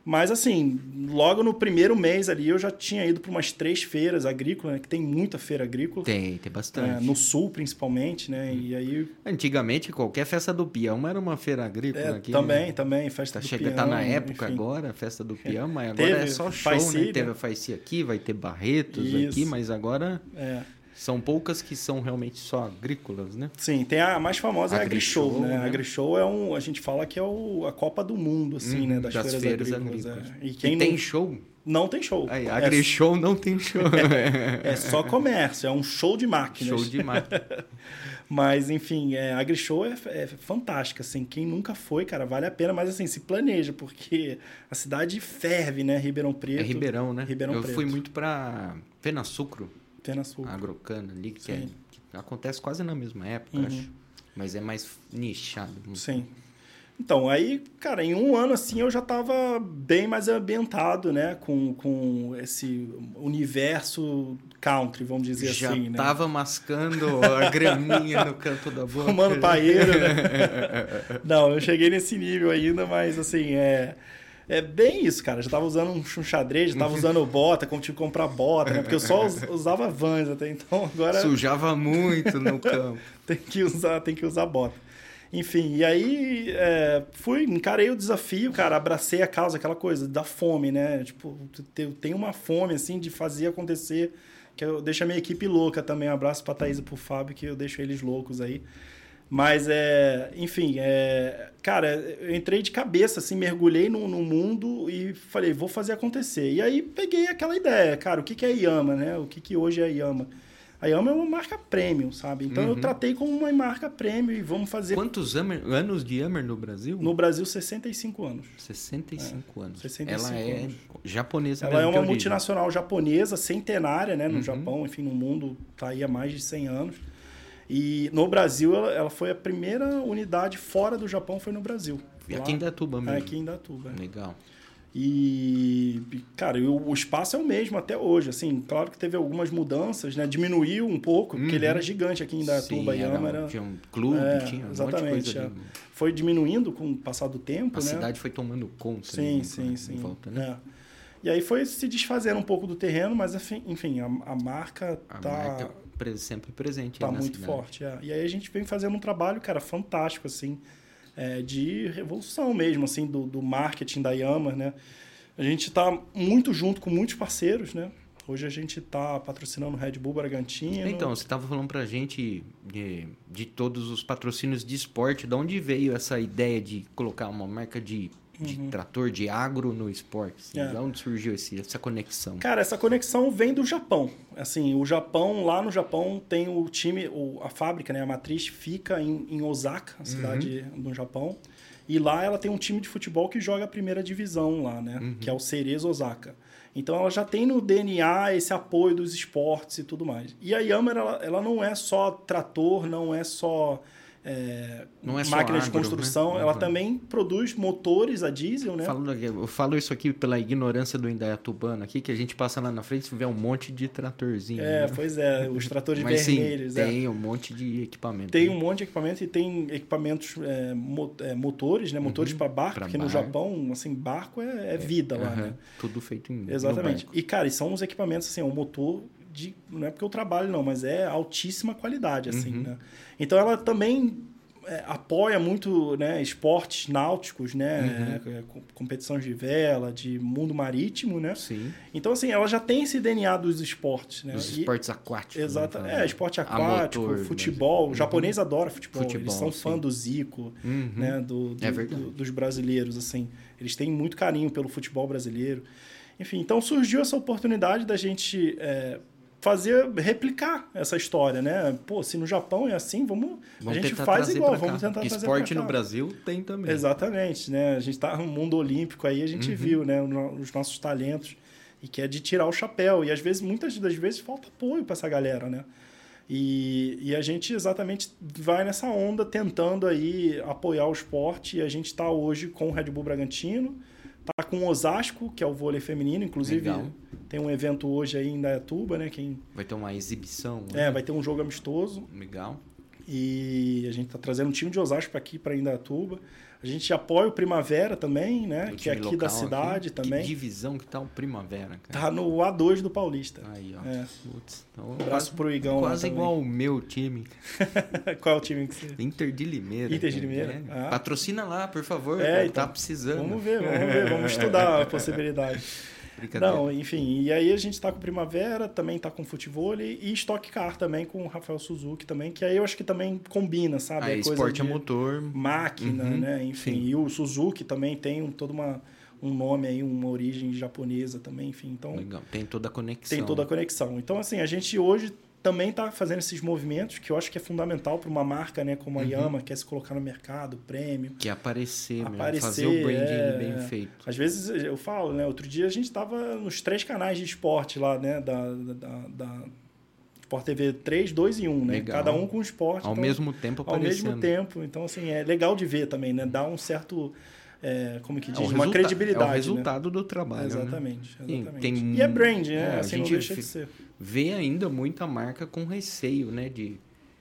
Mas, assim, logo no primeiro mês ali, eu já tinha ido para umas 3 feiras agrícolas, né? Que tem muita feira agrícola.
Tem bastante.
No sul, principalmente, né? E aí...
Antigamente, qualquer festa do peão era uma feira agrícola aqui.
Também, festa do peão.
Tá na época agora, a festa do peão, mas agora é só show,
Faici,
né? Teve a Faici aqui, vai ter Barretos aqui, mas agora... São poucas que são realmente só agrícolas, né?
Sim, tem a mais famosa, é a AgriShow, né? A AgriShow a gente fala que é a Copa do Mundo, assim, né? Das feiras agrícolas.
E quem tem show?
Não tem show.
Aí, AgriShow não tem show.
É só comércio, é um show de máquinas.
Show de máquinas.
Mas, enfim, a AgriShow é fantástica, assim. Quem nunca foi, cara, vale a pena. Mas, assim, se planeja, porque a cidade ferve, né? Ribeirão Preto.
É Ribeirão, né?
Ribeirão Preto.
Eu fui muito pra Fenasucro.
Fenasucro.
Agrocana ali, que acontece quase na mesma época, acho. Mas é mais nichado.
Sim. Então, aí, cara, em um ano, assim, eu já estava bem mais ambientado, né? Com esse universo country, vamos dizer
já
assim, né?
Já tava mascando a graminha no canto da boca.
Fumando paeiro, né? Não, eu cheguei nesse nível ainda, mas, assim, é bem isso, cara. Já tava usando um xadrez, já tava usando bota, como tive que comprar bota, né? Porque eu só usava Vans até então, agora...
Sujava muito no campo.
tem que usar bota. Enfim, e aí encarei o desafio, cara, abracei a causa, aquela coisa da fome, né? Tipo, eu tenho uma fome, assim, de fazer acontecer, que eu deixo a minha equipe louca também. Um abraço pra Thaís e pro Fábio, que eu deixo eles loucos aí. Mas, enfim, cara, eu entrei de cabeça, assim, mergulhei no mundo e falei, vou fazer acontecer. E aí peguei aquela ideia, cara, o que é a Yama, né? O que hoje é a Yama? A Yama é uma marca premium, sabe? Então eu tratei como uma marca premium e vamos fazer...
Quantos anos de Yammer no Brasil?
No Brasil, 65 anos.
65 anos.
65
ela é
anos.
Japonesa.
Ela é uma multinacional japonesa, centenária, né? No Japão, enfim, no mundo, tá aí há mais de 100 anos. E no Brasil, ela foi a primeira unidade fora do Japão, foi no Brasil.
E aqui em Indaiatuba mesmo?
Aqui em Indaiatuba.
Legal.
E, cara, o espaço é o mesmo até hoje. Assim, claro que teve algumas mudanças, né? Diminuiu um pouco, porque ele era gigante aqui em Indaiatuba.
Tinha um clube, tinha um monte de coisa ali.
Foi diminuindo com o passar do tempo,
né? A cidade foi tomando conta.
Sim.
Em volta, né?
E aí foi se desfazendo um pouco do terreno, mas, enfim, a marca tá...
sempre presente.
Tá muito forte, E aí a gente vem fazendo um trabalho, cara, fantástico, assim, de revolução mesmo, assim, do marketing da Yama, né? A gente tá muito junto com muitos parceiros, né? Hoje a gente tá patrocinando o Red Bull Bragantino.
Então, você estava falando pra gente de todos os patrocínios de esporte, de onde veio essa ideia de colocar uma marca de trator, de agro no esporte? Assim, de onde surgiu essa conexão?
Cara, essa conexão vem do Japão. Assim, lá no Japão tem o time, a fábrica, né, a matriz fica em Osaka, a cidade no Japão. E lá ela tem um time de futebol que joga a primeira divisão lá, né? Que é o Cerezo Osaka. Então ela já tem no DNA esse apoio dos esportes e tudo mais. E a Yama, ela não é só trator, não é só...
não é
máquina
só
de construção,
né?
Ela também produz motores a diesel, né?
Eu falo isso aqui pela ignorância do indaiatubano aqui, que a gente passa lá na frente e vê um monte de tratorzinho. Né?
Pois é, os tratores
Mas
vermelhos.
Sim, tem um monte de equipamento.
Tem um monte de equipamento e tem equipamentos, motores, né? Motores para barco, porque no Japão, assim, barco é vida lá, né?
Tudo feito em
Exatamente. E, cara, são os equipamentos, assim, um motor não é porque eu trabalho, não, mas é altíssima qualidade, assim, né? Então, ela também apoia muito, né, esportes náuticos, né? Competições de vela, de mundo marítimo, né?
Sim.
Então, assim, ela já tem esse DNA dos esportes, né?
Dos esportes aquáticos.
Exato. Esporte aquático, motor, futebol. O japonês adora futebol. Eles são fã do Zico, né? Dos brasileiros, assim. Eles têm muito carinho pelo futebol brasileiro. Enfim, então surgiu essa oportunidade da gente replicar essa história, né? Pô, se no Japão é assim, a gente faz igual, vamos tentar fazer
esporte no Brasil tem também.
Exatamente, né? A gente tá no mundo olímpico aí, a gente viu, né, os nossos talentos e que é de tirar o chapéu. E às vezes, muitas das vezes, falta apoio para essa galera, né? E a gente exatamente vai nessa onda tentando aí apoiar o esporte, e a gente está hoje com o Red Bull Bragantino, tá com o Osasco, que é o vôlei feminino, inclusive. Legal. Tem um evento hoje aí em Indaiatuba, né?
Vai ter uma exibição.
Vai ter um jogo amistoso.
Legal.
E a gente está trazendo um time de Osasco para aqui, para Indaiatuba. A gente apoia o Primavera também, né? Que é aqui da cidade também.
Que divisão que tá o Primavera, cara?
Tá no A2 do Paulista.
Aí, ó. Putz, então,
um abraço pro Igão.
Quase igual o meu time.
Qual é o time que você...
Inter de Limeira.
Inter de Limeira?
Patrocina lá, por favor.
Então,
tá precisando.
Vamos ver. Vamos estudar a possibilidade. Não, enfim, e aí a gente tá com Primavera, também tá com futevôlei e Stock Car também com o Rafael Suzuki também, que aí eu acho que também combina, sabe?
Aí, esporte a motor.
Máquina, né? Enfim,
sim.
E o Suzuki também tem todo um nome aí, uma origem japonesa também, enfim. Então,
legal, tem toda a conexão.
Tem toda a conexão. Então, assim, a gente hoje também está fazendo esses movimentos que eu acho que é fundamental para uma marca, né, como a Yamaha, que quer se colocar no mercado, prêmio.
Que é aparecer, fazer o branding bem feito.
Às vezes eu falo, né, outro dia a gente estava nos 3 canais de esporte lá, né, da Sport TV 3, 2 e 1, né?
Legal.
Cada um com esporte.
Ao mesmo tempo aparecendo.
Ao mesmo tempo. Então, assim, é legal de ver também, né? Dá um certo... como que diz? Uma credibilidade.
É o resultado, né, do trabalho.
Exatamente.
Né?
E é brand, né? Assim, não deixa de ser.
Vê ainda muita marca com receio, né? De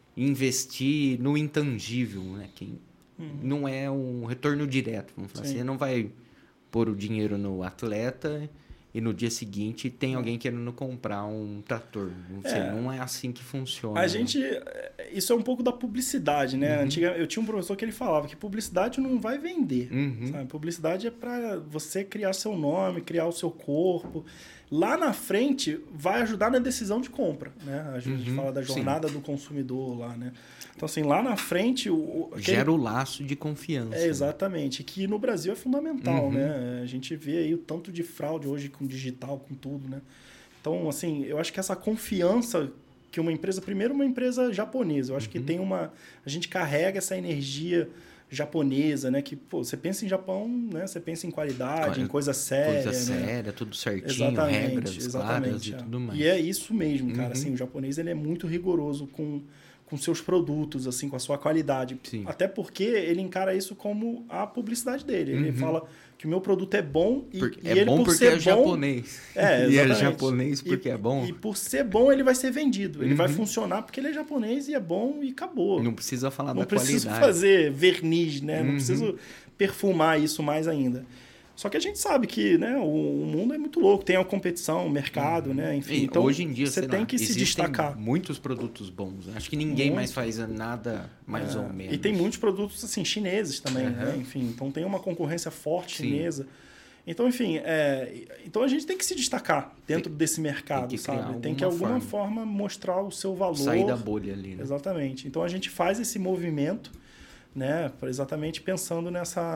investir no intangível, né? Que não é um retorno direto. Vamos falar assim. Você não vai pôr o dinheiro no atleta e no dia seguinte tem alguém querendo comprar um trator. Não é assim que funciona.
A gente... Isso é um pouco da publicidade, né? Eu tinha um professor que ele falava que publicidade não vai vender. Sabe? Publicidade é para você criar seu nome, criar o seu corpo. Lá na frente, vai ajudar na decisão de compra, né? A gente fala da jornada do consumidor lá, né? Então, assim, lá na frente...
Gera o laço de confiança.
Exatamente. Né? Que no Brasil é fundamental, né? A gente vê aí o tanto de fraude hoje com digital, com tudo, né? Então, assim, eu acho que essa confiança que uma empresa... Primeiro, uma empresa japonesa. Eu acho que tem uma... A gente carrega essa energia japonesa, né? Que, pô, você pensa em Japão, né? Você pensa em qualidade, em coisa séria.
Coisa séria, tudo certinho,
exatamente,
regras claras e tudo mais.
E é isso mesmo, cara. Assim, o japonês ele é muito rigoroso com seus produtos, assim, com a sua qualidade.
Sim.
Até porque ele encara isso como a publicidade dele. Ele fala que o meu produto é bom e ele,
bom
por
porque
ser
é japonês.
Exatamente.
E é japonês porque é bom.
E por ser bom, ele vai ser vendido. Ele vai funcionar porque ele é japonês e é bom e acabou.
Não precisa falar da
qualidade. Não preciso fazer verniz, né? Não preciso perfumar isso mais ainda. Só que a gente sabe que, né, o mundo é muito louco, tem a competição, o mercado, né? Enfim, então
hoje em dia
você tem que se destacar.
Muitos produtos bons. Acho que ninguém mais faz nada mais ou menos.
E tem muitos produtos assim chineses também, né? Enfim, então tem uma concorrência forte chinesa. Então, enfim, então a gente tem que se destacar dentro desse mercado, sabe? Tem que, de alguma forma, mostrar o seu valor.
Sair da bolha ali, né?
Exatamente. Então a gente faz esse movimento, né? Exatamente pensando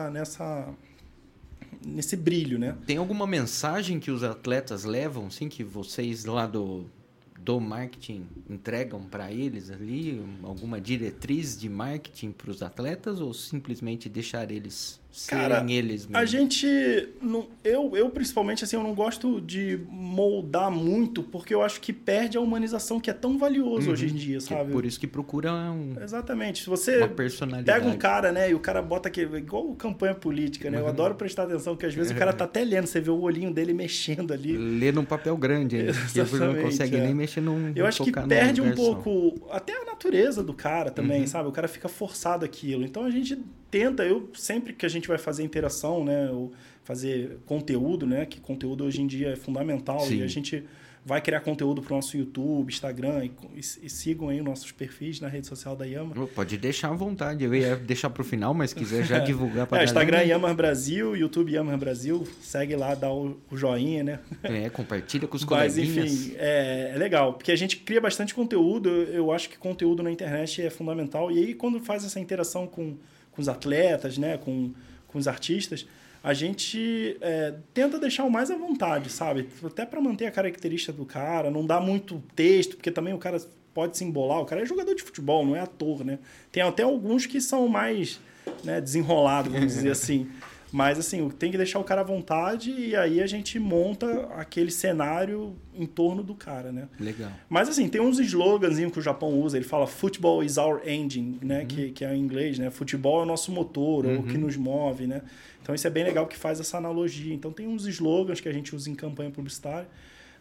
nesse brilho, né?
Tem alguma mensagem que os atletas levam, assim, que vocês lá do marketing entregam para eles ali? Alguma diretriz de marketing para os atletas ou simplesmente deixar eles serem eles mesmos?
A gente... Eu principalmente, assim, eu não gosto de moldar muito porque eu acho que perde a humanização que é tão valioso hoje em dia, sabe?
Por isso que procura
Exatamente. Se você
uma personalidade.
Pega um cara, né, e o cara bota aqui, igual campanha política, né? Eu adoro prestar atenção, porque às vezes o cara tá até lendo, você vê o olhinho dele mexendo ali.
Lê num papel grande, ele não consegue nem mexer num...
Eu acho que perde um pouco até a natureza do cara também, sabe? O cara fica forçado aquilo. Então a gente tenta, sempre que a gente vai fazer interação, né, ou fazer conteúdo, né, que conteúdo hoje em dia é fundamental. Sim. E a gente vai criar conteúdo para o nosso YouTube, Instagram e sigam aí os nossos perfis na rede social da Yamaha.
Pode deixar à vontade, eu ia deixar para o final, mas se quiser já divulgar para
Instagram Yamaha Brasil, YouTube Yamaha Brasil, segue lá, dá o joinha, né?
Compartilha com os coleguinhas.
Mas enfim, é legal, porque a gente cria bastante conteúdo, eu acho que conteúdo na internet é fundamental, e aí quando faz essa interação com os atletas, né, com os artistas, a gente tenta deixar o mais à vontade, sabe? Até para manter a característica do cara, não dá muito texto, porque também o cara pode se embolar. O cara é jogador de futebol, não é ator, né? Tem até alguns que são mais, né, desenrolados, vamos dizer assim. Mas, assim, tem que deixar o cara à vontade e aí a gente monta aquele cenário em torno do cara, né?
Legal.
Mas, assim, tem uns sloganzinhos que o Japão usa. Ele fala, football is our engine, né? Que é em inglês, né? Futebol é o nosso motor, ou o que nos move, né? Então, isso é bem legal que faz essa analogia. Então, tem uns slogans que a gente usa em campanha publicitária.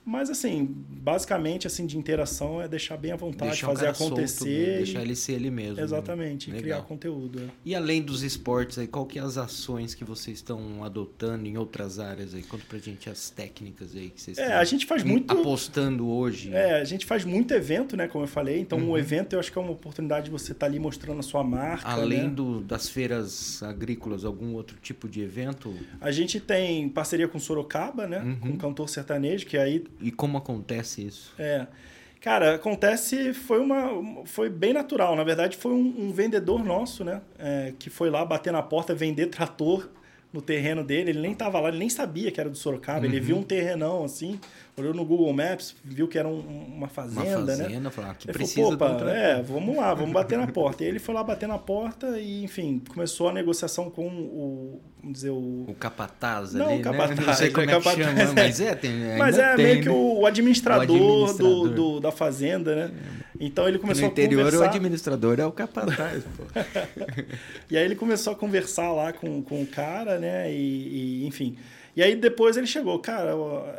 Mas, assim, basicamente, assim, de interação é deixar bem à vontade,
deixar
fazer acontecer.
Solto, né? Deixar ele ser ele mesmo.
Exatamente,
né?
criar conteúdo.
E além dos esportes, aí, qual que é as ações que vocês estão adotando em outras áreas? Aí? Conta pra gente as técnicas aí que vocês estão
a gente faz muito
apostando hoje.
A gente faz muito evento, né? Como eu falei. Então, o evento eu acho que é uma oportunidade de você estar ali mostrando a sua marca.
Além
né?
das feiras agrícolas, algum outro tipo de evento?
A gente tem parceria com Sorocaba, né? Com um cantor sertanejo, que aí...
E como acontece isso?
Cara, acontece... Foi bem natural. Na verdade, foi um vendedor nosso, né? Que foi lá bater na porta, vender trator no terreno dele. Ele nem estava lá, ele nem sabia que era do Sorocaba. Ele viu um terrenão, assim, olhou no Google Maps, viu que era uma fazenda, né?
Falou, que
ele
precisa
falou, vamos lá, vamos bater na porta. E ele foi lá bater na porta e, enfim, começou a negociação com
o capataz
não,
ali,
o capataz,
né? Não sei como é que chama, mas
meio que
né?
o administrador da fazenda, né? Então ele começou
no interior,
a conversar...
o administrador é o capataz, pô.
E aí ele começou a conversar lá com o cara, né? E enfim. E aí depois ele chegou, cara,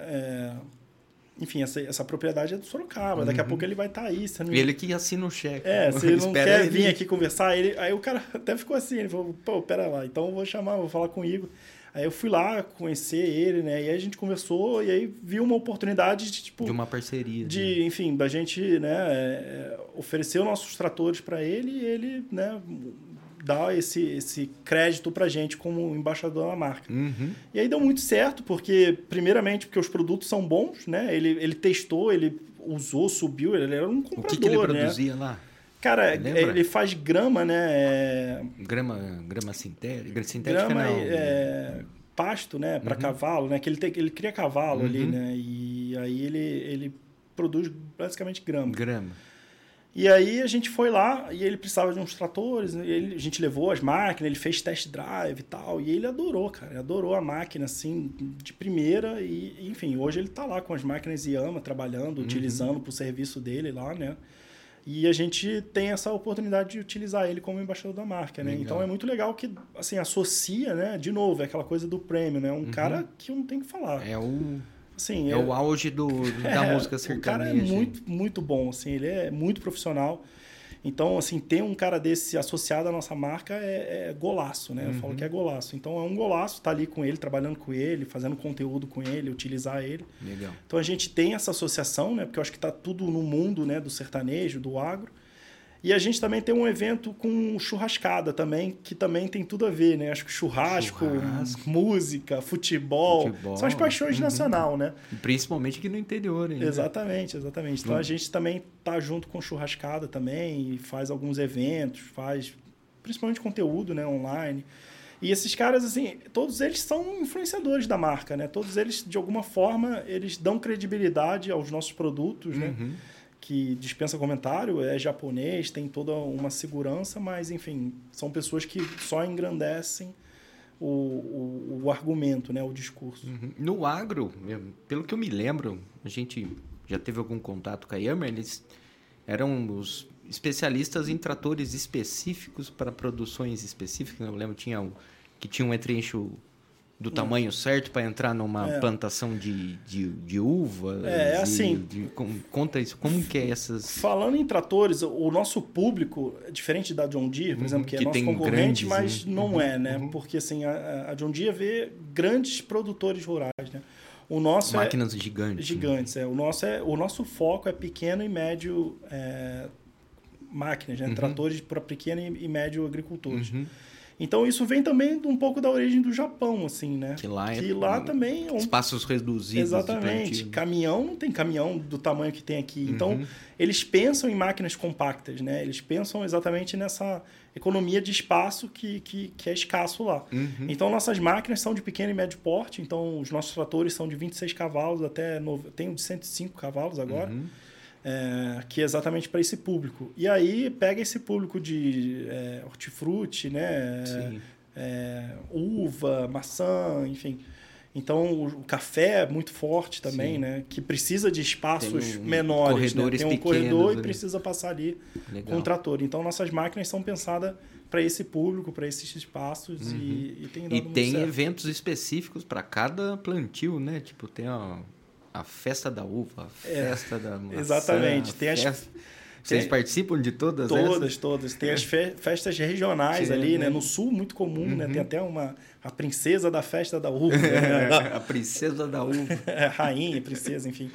enfim, essa propriedade é do Sorocaba, daqui a pouco ele vai estar aí.
Ele que assina o cheque.
Você não quer vir aqui conversar? Aí o cara até ficou assim, ele falou, pô, pera lá, então vou falar com o Igor. Aí eu fui lá conhecer ele, né? E aí a gente conversou e aí viu uma oportunidade de
uma parceria.
Enfim, da gente, né, oferecer os nossos tratores para ele e ele, né, dar esse crédito pra gente como embaixador da marca. E aí deu muito certo, primeiramente, porque os produtos são bons, né? Ele testou, ele usou, subiu, ele era um comprador,
o que ele produzia lá?
Cara, ele faz grama, né?
Grama sintética? Sintética
grama,
não.
Pasto, né? Para cavalo, né? Que ele cria cavalo ali, né? E aí ele produz basicamente grama. E aí a gente foi lá e ele precisava de uns tratores, a gente levou as máquinas, ele fez test drive e tal, e ele adorou, cara, ele adorou a máquina, assim, de primeira, e enfim, hoje ele tá lá com as máquinas e ama, trabalhando, utilizando pro serviço dele lá, né? E a gente tem essa oportunidade de utilizar ele como embaixador da marca, né? Legal. Então é muito legal que, assim, associa, né? De novo, é aquela coisa do prêmio, né? Um cara que não tem que falar. Assim,
o auge da música sertaneja.
O cara é muito, muito bom, assim, ele é muito profissional. Então, assim, ter um cara desse associado à nossa marca é golaço, né? Eu falo que é golaço. Então, é um golaço estar ali com ele, trabalhando com ele, fazendo conteúdo com ele, utilizar ele.
Legal.
Então, a gente tem essa associação, né? Porque eu acho que está tudo no mundo, né? Do sertanejo, do agro. E a gente também tem um evento com churrascada também, que também tem tudo a ver, né? Acho que churrasco. Música, futebol. São as paixões nacional, né?
Principalmente aqui no interior, hein?
Exatamente. Então a gente também tá junto com churrascada também, e faz alguns eventos, faz principalmente conteúdo, né, online. E esses caras, assim, todos eles são influenciadores da marca, né? Todos eles, de alguma forma, eles dão credibilidade aos nossos produtos, né? Que dispensa comentário, é japonês, tem toda uma segurança, mas, enfim, são pessoas que só engrandecem o argumento, né, o discurso.
No agro, pelo que eu me lembro, a gente já teve algum contato com a Yamaha, eles eram os especialistas em tratores específicos para produções específicas. Eu lembro que tinha um entre-eixo do tamanho certo para entrar numa plantação de uva?
Assim...
Conta isso. Como que é essas...
Falando em tratores, o nosso público, diferente da John Deere, por exemplo, que é nosso concorrente, mas não é, né? Porque assim, a John Deere vê grandes produtores rurais, né? O nosso
máquinas gigantes.
Gigantes, né? O nosso foco é pequeno e médio máquinas, né? Tratores para pequeno e médio agricultores. Então, isso vem também um pouco da origem do Japão, assim, né?
Que lá
também...
espaços reduzidos.
Exatamente. Caminhão, não tem caminhão do tamanho que tem aqui. Então, eles pensam em máquinas compactas, né? Eles pensam exatamente nessa economia de espaço que é escasso lá. Então, nossas máquinas são de pequeno e médio porte. Então, os nossos tratores são de 26 cavalos até... Tem um de 105 cavalos agora. Que é exatamente para esse público. E aí pega esse público de hortifruti, né? Uva, maçã, enfim. Então, o café é muito forte também, né? Que precisa de espaços menores. Né? Tem um corredor e precisa passar ali com o trator. Então, nossas máquinas são pensadas para esse público, para esses espaços e tem dado muito certo.
Eventos específicos para cada plantio, né? Tipo, tem a A festa da uva, a festa da maçã.
Exatamente.
Vocês participam de todas essas?
Todas. Tem as festas regionais ali, né? No sul, muito comum, né? Tem até a princesa da festa da uva. Né?
A princesa da uva.
Rainha, princesa, enfim.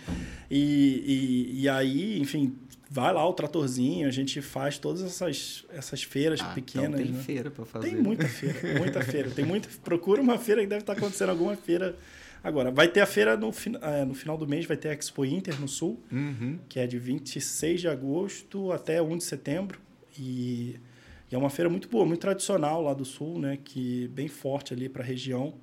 E aí, enfim, vai lá o tratorzinho, a gente faz todas essas feiras pequenas.
Então tem
né?
feira para fazer.
Tem muita feira. Procura uma feira que deve estar acontecendo alguma feira. Agora, vai ter a feira no final do mês, vai ter a Expo Inter no Sul, que é de 26 de agosto até 1 de setembro. E é uma feira muito boa, muito tradicional lá do Sul, né? Que bem forte ali para a região.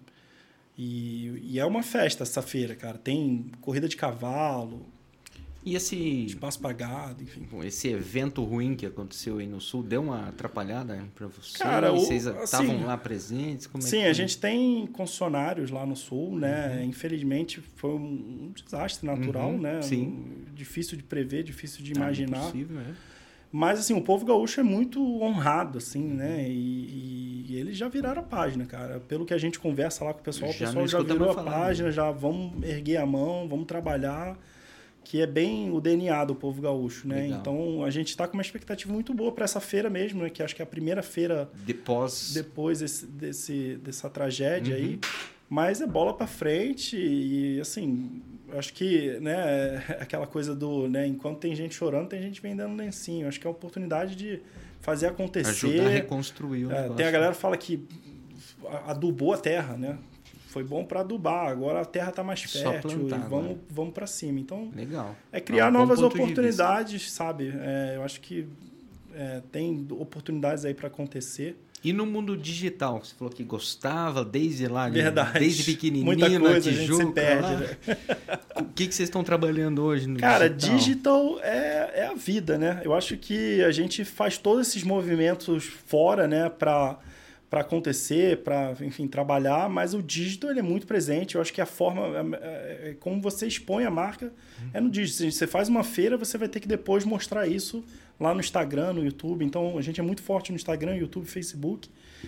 E é uma festa essa feira, cara. Tem corrida de cavalo,
e esse
espaço pagado, enfim.
Esse evento ruim que aconteceu aí no Sul deu uma atrapalhada para você?
Cara,
vocês estavam lá presentes?
Sim, a gente tem concessionários lá no Sul, né? Infelizmente foi um desastre natural, né?
Sim.
Difícil de prever, difícil de imaginar.
Impossível,
Mas, assim, o povo gaúcho é muito honrado, assim, né? E eles já viraram a página, cara. Pelo que a gente conversa lá com o pessoal já virou a página, já vamos erguer a mão, vamos trabalhar, que é bem o DNA do povo gaúcho, né?
Legal.
Então, a gente está com uma expectativa muito boa para essa feira mesmo, né? Que acho que é a primeira feira depois dessa tragédia aí. Mas é bola para frente e, assim, acho que, né, aquela coisa do, né, enquanto tem gente chorando, tem gente vendendo lencinho. Acho que é a oportunidade de fazer acontecer.
Ajudar a reconstruir o negócio.
Tem a galera que fala que adubou a terra, né? Foi bom para adubar, agora a terra está mais fértil e vamos para cima. Então,
legal.
É criar novas oportunidades, sabe? Eu acho que tem oportunidades aí para acontecer.
E no mundo digital, você falou que gostava desde lá,
desde
pequenininho,
muita coisa,
na Tijuca,
a gente se perde, né?
O que vocês estão trabalhando hoje no
digital? Cara,
digital
é a vida, né? Eu acho que a gente faz todos esses movimentos fora, né, para acontecer, para, enfim, trabalhar, mas o digital ele é muito presente. Eu acho que a forma, como você expõe a marca é no digital. Se você faz uma feira, você vai ter que depois mostrar isso lá no Instagram, no YouTube. Então, a gente é muito forte no Instagram, YouTube, Facebook.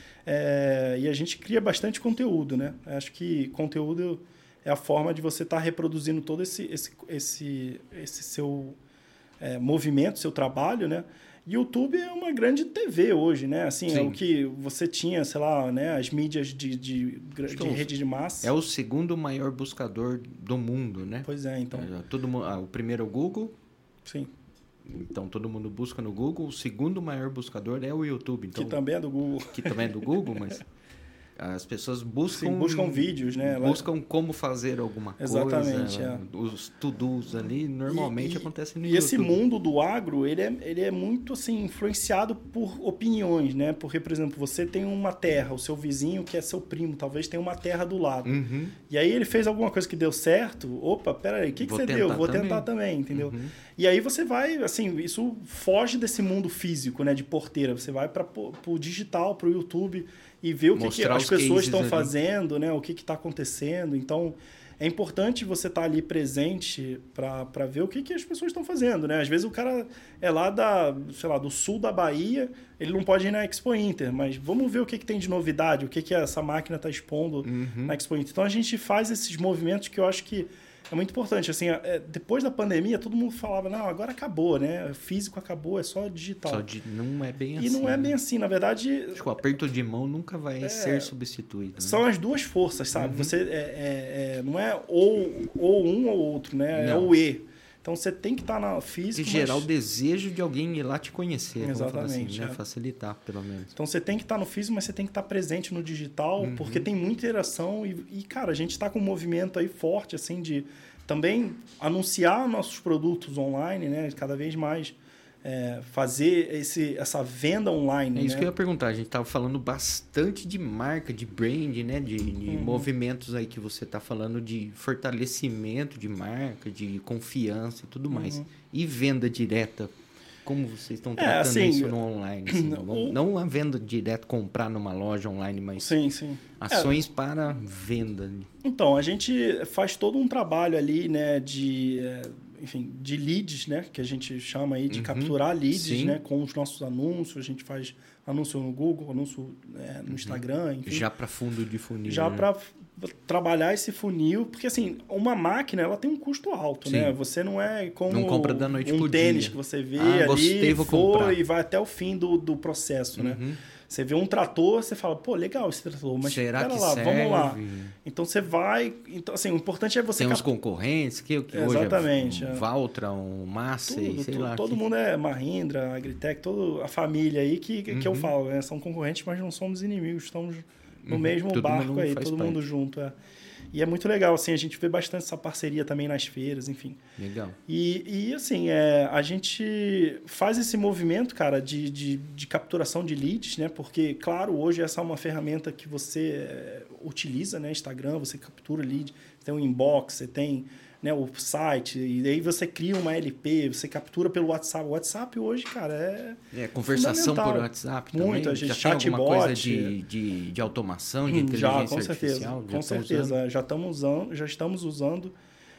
E a gente cria bastante conteúdo, né? Acho que conteúdo é a forma de você estar reproduzindo todo esse seu movimento, seu trabalho, né? YouTube é uma grande TV hoje, né? Assim, é o que você tinha, sei lá, né? As mídias de rede de massa.
É o segundo maior buscador do mundo, né?
Pois é, então.
O primeiro é o Google.
Sim.
Então, todo mundo busca no Google. O segundo maior buscador é o YouTube. Então,
que também é do Google.
Que também é do Google, mas as pessoas buscam
vídeos, né?
Buscam como fazer alguma coisa.
Exatamente.
Os to-dos ali normalmente acontecem no
YouTube.
E
esse mundo do agro, ele é muito assim, influenciado por opiniões, né? Porque, por exemplo, você tem uma terra, o seu vizinho, que é seu primo, talvez tenha uma terra do lado. E aí ele fez alguma coisa que deu certo. Opa, peraí, o que você deu? Vou tentar também, entendeu? E aí você vai, assim, isso foge desse mundo físico, né? De porteira. Você vai para o digital, para o YouTube e ver o que as pessoas estão fazendo, né? O que está acontecendo. Então, é importante você estar ali presente para ver o que as pessoas estão fazendo, né? Às vezes o cara é lá do sul da Bahia, ele não pode ir na Expo Inter, mas vamos ver o que tem de novidade, o que essa máquina está expondo na Expo Inter. Então, a gente faz esses movimentos que eu acho que é muito importante. Assim, depois da pandemia, todo mundo falava, não, agora acabou, né? O físico acabou, é só digital.
Não é bem assim.
E não é bem assim, na verdade...
Acho que o aperto de mão nunca vai ser substituído. Né?
São as duas forças, sabe? Você não é ou um ou outro, né?
Não.
É o E. Então, você tem que estar na física.
E gerar o desejo de alguém ir lá te conhecer.
Exatamente.
Assim, né? Facilitar, pelo menos.
Então, você tem que estar no físico, mas você tem que estar presente no digital, porque tem muita interação. E, cara, a gente está com um movimento aí forte, assim, de também anunciar nossos produtos online, né? Cada vez mais fazer essa venda online.
É isso
né?
que eu ia perguntar. A gente estava falando bastante de marca, de brand, né? De movimentos aí que você está falando de fortalecimento de marca, de confiança e tudo mais. E venda direta. Como vocês estão tratando isso no online? Assim? Não a venda direta, comprar numa loja online, mas ações para venda.
Então, a gente faz todo um trabalho ali, né, de leads, né, que a gente chama aí de capturar leads, né, com os nossos anúncios. A gente faz anúncio no Google, anúncio no Instagram, enfim.
Já para fundo de funil.
Já trabalhar esse funil, porque assim, uma máquina ela tem um custo alto,
Sim.
né? Você não é como
não compra da noite
um
pro
tênis
dia.
que você vê
Gostei, vou comprar.
e vai até o fim do processo, né? Você vê um trator, você fala, pô, legal esse trator, mas
será que
lá,
serve?
vamos lá. Então você vai... Então, assim, o importante é você...
Tem uns concorrentes que hoje
Exatamente,
um Valtra, um Massey, sei lá.
Todo mundo é Mahindra, Agritech, toda a família aí que eu falo, né? São concorrentes, mas não somos inimigos, estamos no mesmo barco aí, todo mundo junto. E é muito legal, assim, a gente vê bastante essa parceria também nas feiras, enfim.
Legal.
E assim, a gente faz esse movimento, cara, de capturação de leads, né? Porque, claro, hoje essa é uma ferramenta que você utiliza, né? Instagram, você captura lead, você tem um inbox, você tem, né, o site, e aí você cria uma LP, você captura pelo WhatsApp. O WhatsApp hoje, cara,
conversação por WhatsApp também.
Muito, a gente
já tem alguma coisa de automação, de inteligência artificial?
Com certeza. Já estamos usando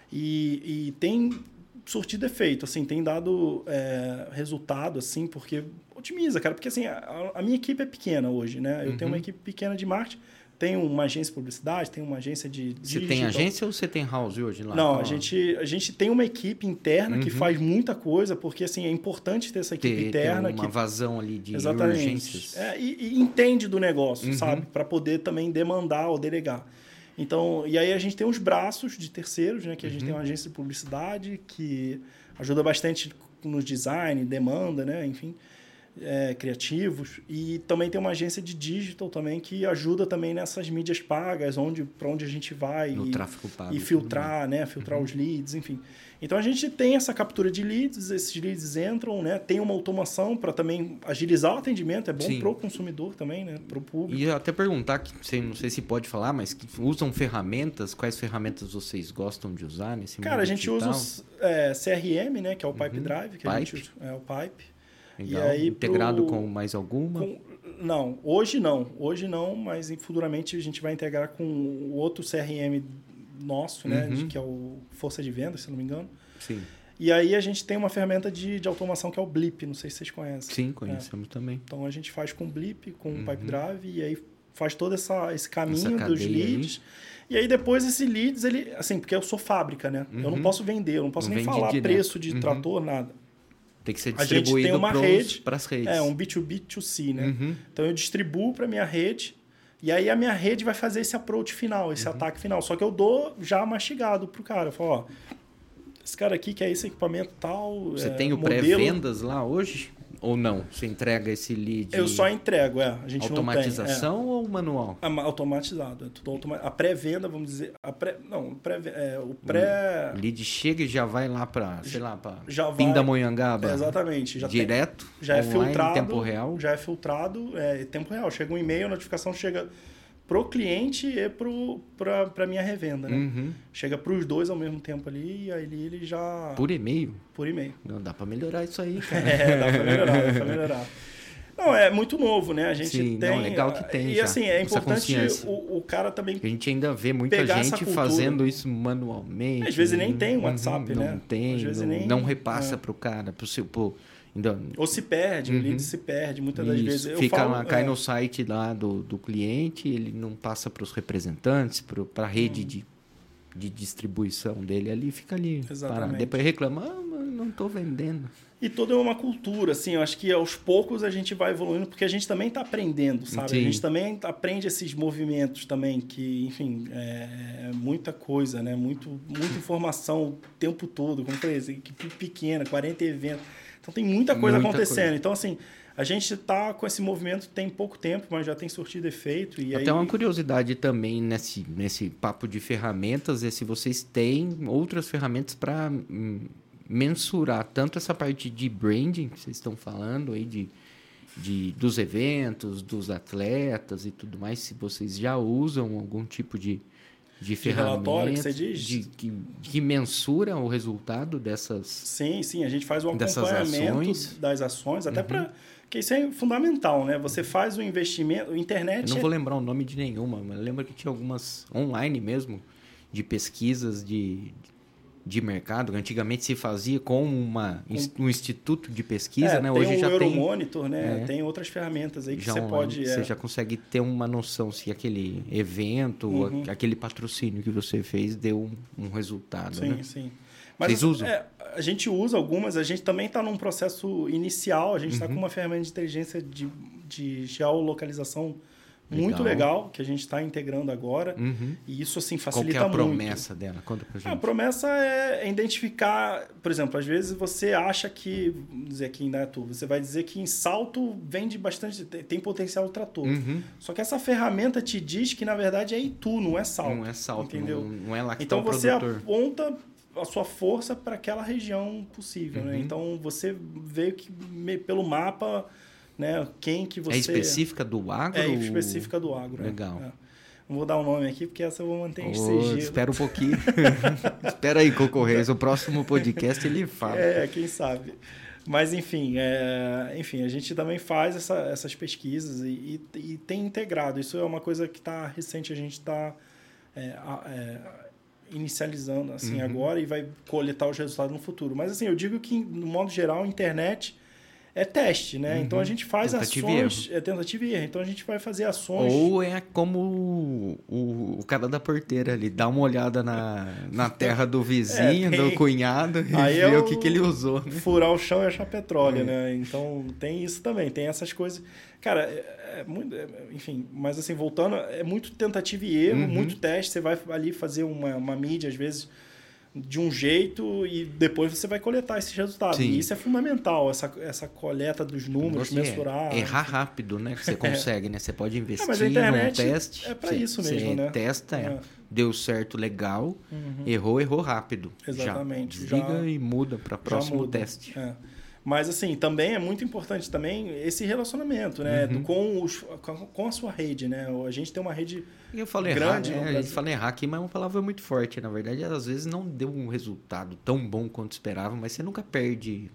e tem surtido efeito, assim, tem dado resultado, assim, porque otimiza, cara, porque assim, a minha equipe é pequena hoje, né? Eu tenho uma equipe pequena de marketing, tenho uma agência de publicidade, tenho uma agência de digital.
Você tem agência ou você tem house hoje lá?
Não, a gente tem uma equipe interna que faz muita coisa, porque assim, é importante ter essa equipe interna.
Ter uma vazão ali de
exatamente,
urgências.
E entende do negócio, sabe? Para poder também demandar ou delegar. Então, e aí a gente tem os braços de terceiros, né? Que a gente tem uma agência de publicidade que ajuda bastante nos design, demanda, né? Enfim, criativos. E também tem uma agência de digital também que ajuda também nessas mídias pagas, para onde a gente vai
no tráfego pago,
e filtrar, né? Filtrar os leads, enfim. Então a gente tem essa captura de leads, esses leads entram, né? Tem uma automação para também agilizar o atendimento, é bom para o consumidor também, né? Para o público.
E até perguntar, não sei se pode falar, mas que usam ferramentas, quais ferramentas vocês gostam de usar nesse mundo?
Cara, a gente
digital?
usa o CRM, né? Que é o Pipe Drive, que a gente usa, o Pipe.
Legal. E aí, integrado com mais alguma?
Não, hoje não, mas futuramente a gente vai integrar com o outro CRM nosso, né? Que é o Força de Vendas, se não me engano.
Sim.
E aí a gente tem uma ferramenta de automação que é o Blip, não sei se vocês conhecem.
Sim, conhecemos também.
Então a gente faz com o Blip, com o Pipe Drive, e aí faz todo esse caminho dos leads. E aí depois esses leads, assim, porque eu sou fábrica, né? Eu não posso vender, eu não posso nem falar direto. Preço de trator, nada.
Tem que ser distribuído para as redes.
Um B2B2C, né? Então eu distribuo para minha rede e aí a minha rede vai fazer esse approach final, esse ataque final. Só que eu dou já mastigado pro cara. Eu falo, ó, esse cara aqui quer esse equipamento tal.
Você tem o pré-vendas lá hoje? Ou não? Você entrega esse lead?
Eu só entrego, A gente
automatização
não tem,
ou manual?
Automatizado, é tudo automatizado. A pré-venda, vamos dizer... o
lead chega e já vai lá para, sei lá, para
Pindamonhangaba. Exatamente.
Direto?
Já é filtrado.
Em tempo real?
Já é filtrado, em tempo real. Chega um e-mail, a notificação chega pro cliente e para minha revenda, né? Chega para os dois ao mesmo tempo ali e aí ele já...
Por e-mail?
Por e-mail.
Não, dá para melhorar isso aí, cara.
Dá para melhorar. Não, é muito novo, né? A gente
tem...
Não,
legal que tem.
E
já,
assim, é importante o cara também...
A gente ainda vê muita gente fazendo isso manualmente.
Às vezes nem tem WhatsApp, né?
Não tem, não repassa pro cara, pro seu...
Ou se perde, o lead se perde, muitas das vezes.
Cai no site lá do cliente, ele não passa para os representantes, para a rede de distribuição dele ali, fica ali.
Exatamente.
Depois reclama, mas não estou vendendo.
E toda uma cultura, assim, eu acho que aos poucos a gente vai evoluindo, porque a gente também está aprendendo, sabe? Sim. A gente também aprende esses movimentos também, que, enfim, é muita coisa, né? Muita informação o tempo todo, como eu falei, equipe pequena, 40 eventos. Então, tem muita coisa acontecendo. Então, assim, a gente está com esse movimento tem pouco tempo, mas já tem surtido efeito. E
até uma curiosidade também nesse papo de ferramentas é se vocês têm outras ferramentas para mensurar tanto essa parte de branding que vocês estão falando aí, dos eventos, dos atletas e tudo mais, se vocês já usam algum tipo de ferramenta
relatório que você diz?
Que mensura o resultado dessas...
Sim, a gente faz o acompanhamento das ações, até para... Porque isso é fundamental, né? Você faz o investimento... Internet...
Eu não vou lembrar o nome de nenhuma, mas lembro que tinha algumas online mesmo, de pesquisas de mercado. Antigamente se fazia com um instituto de pesquisa, né? Hoje
tem
já
o
tem...
Euromonitor, né? Tem outras ferramentas aí que
já
você
online,
pode...
Você já consegue ter uma noção se aquele evento, aquele patrocínio que você fez deu um resultado,
sim,
né?
Sim. Mas
vocês usam?
A gente usa algumas, a gente também está num processo inicial, a gente está com uma ferramenta de inteligência de geolocalização muito legal, que a gente está integrando agora. E isso, assim, facilita muito.
Qual que é a promessa dela? Conta pra gente.
A promessa é identificar... Por exemplo, às vezes você acha que... Vamos dizer aqui em Indaiatuba, você vai dizer que em Salto vende bastante... Tem potencial de trator. Só que essa ferramenta te diz que, na verdade, é Itu, não é Salto.
Não é Salto,
entendeu?
Não é lá que
então
tá o
você
produtor.
aponta a sua força para aquela região possível. Né? Então, você vê que pelo mapa... Né? Quem que você...
É específica do agro?
É específica do agro.
Legal.
Não vou dar um nome aqui, porque essa eu vou manter em sigilo.
Espera um pouquinho. Espera aí, Cocorreis. O próximo podcast ele fala.
Quem sabe. Mas, enfim, a gente também faz essas pesquisas e tem integrado. Isso é uma coisa que está recente, a gente está inicializando assim, agora e vai coletar os resultados no futuro. Mas, assim, eu digo que, no modo geral, a internet... É teste, né? Então a gente faz ações... É tentativa e erro. Então a gente vai fazer ações...
Ou é como o cara da porteira ali, dá uma olhada na terra do vizinho, do cunhado, e ver o que ele usou. Né?
Furar o chão e achar petróleo, né? Então tem isso também, tem essas coisas. Cara, enfim, mas assim, voltando, é muito tentativa e erro, muito teste. Você vai ali fazer uma mídia, às vezes... de um jeito e depois você vai coletar esses resultados. Sim. E isso é fundamental, essa coleta dos números, mensurar.
Errar rápido, né? Que você consegue, né? Você pode investir
mas a internet
num teste.
É para isso mesmo,
você
né?
Testa, deu certo, legal, errou rápido.
Exatamente.
Já desliga e muda para próximo teste.
Mas, assim, também é muito importante também esse relacionamento, né? Com a sua rede, né? A gente tem uma rede grande.
A gente fala errar aqui, mas é uma palavra muito forte. Na verdade, às vezes não deu um resultado tão bom quanto esperava, mas você nunca perde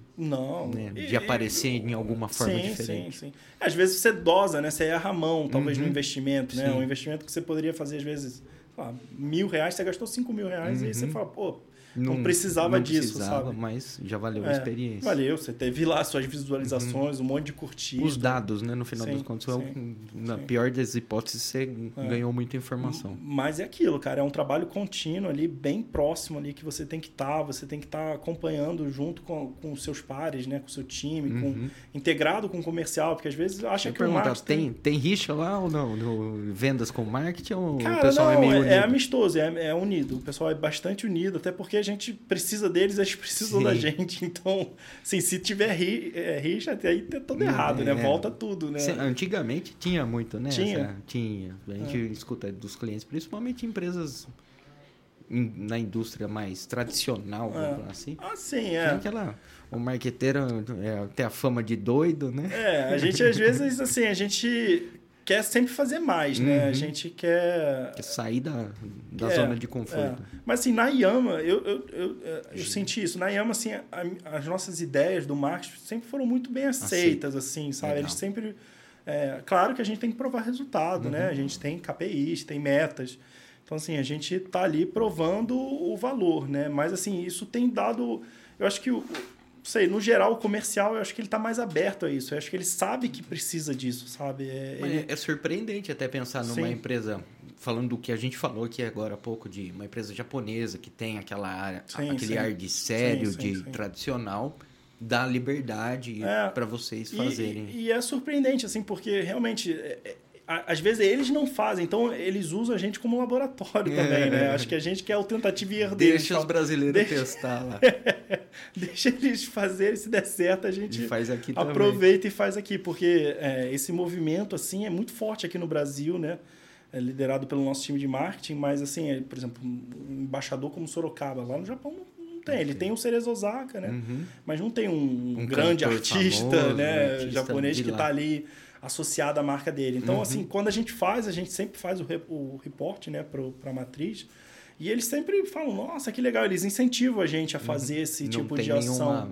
de aparecer em alguma forma diferente.
Sim. Às vezes você dosa, né? Você erra a mão, talvez, no investimento, né? Um investimento que você poderia fazer, às vezes, R$1.000, você gastou R$5.000 e aí você fala, pô... Não precisava disso, sabe?
Mas já valeu a experiência.
Valeu, você teve lá suas visualizações, um monte de curtidas.
Os dados, né? No final das contas, na pior das hipóteses, você ganhou muita informação.
Mas é aquilo, cara, é um trabalho contínuo ali, bem próximo ali, que você tem que estar acompanhando junto com os seus pares, né? Com o seu time, integrado com o comercial, porque às vezes acha que o marketing...
Tem rixa lá ou não? Vendas com marketing ou
cara,
o pessoal é meio unido?
É amistoso, é unido. O pessoal é bastante unido, até porque a gente precisa deles, eles precisam da gente. Então, assim, se tiver rixa, aí tá tudo errado, né? Volta tudo, né?
Antigamente tinha muito, né?
Tinha.
A gente escuta dos clientes, principalmente empresas na indústria mais tradicional, vamos falar assim.
Sim,
o marqueteiro tem a fama de doido, né?
A gente, às vezes, assim, quer sempre fazer mais, né? A gente quer
sair da zona de conforto.
Mas, assim, na Yama, eu senti isso. Na Yama, assim, as nossas ideias do marketing sempre foram muito bem aceitas, assim, sabe? Legal. Eles sempre... claro que a gente tem que provar resultado, né? A gente tem KPIs, tem metas. Então, assim, a gente está ali provando o valor, né? Mas, assim, isso tem dado... Eu acho que... no geral, o comercial, eu acho que ele está mais aberto a isso. Eu acho que ele sabe que precisa disso, sabe?
É surpreendente até pensar numa empresa, falando do que a gente falou aqui agora há pouco, de uma empresa japonesa que tem aquele ar de sério, tradicional, dá liberdade para vocês fazerem.
E é surpreendente, assim, porque realmente... às vezes eles não fazem, então eles usam a gente como laboratório também, né? Acho que a gente quer o tentativa e erro deles.
Deixa os brasileiros testar lá.
Deixa eles fazerem, se der certo, a gente
faz aqui
aproveita também. E faz aqui, porque esse movimento, assim, é muito forte aqui no Brasil, né? É liderado pelo nosso time de marketing, mas, assim, por exemplo, um embaixador como Sorocaba, lá no Japão não tem. Ele tem o Cerezo Osaka, né? Mas não tem um grande artista, famoso, né? Japonês que está ali... associado à marca dele. Então, assim, quando a gente sempre faz o report, né, para a matriz, e eles sempre falam, nossa, que legal, eles incentivam a gente a fazer esse tipo de ação.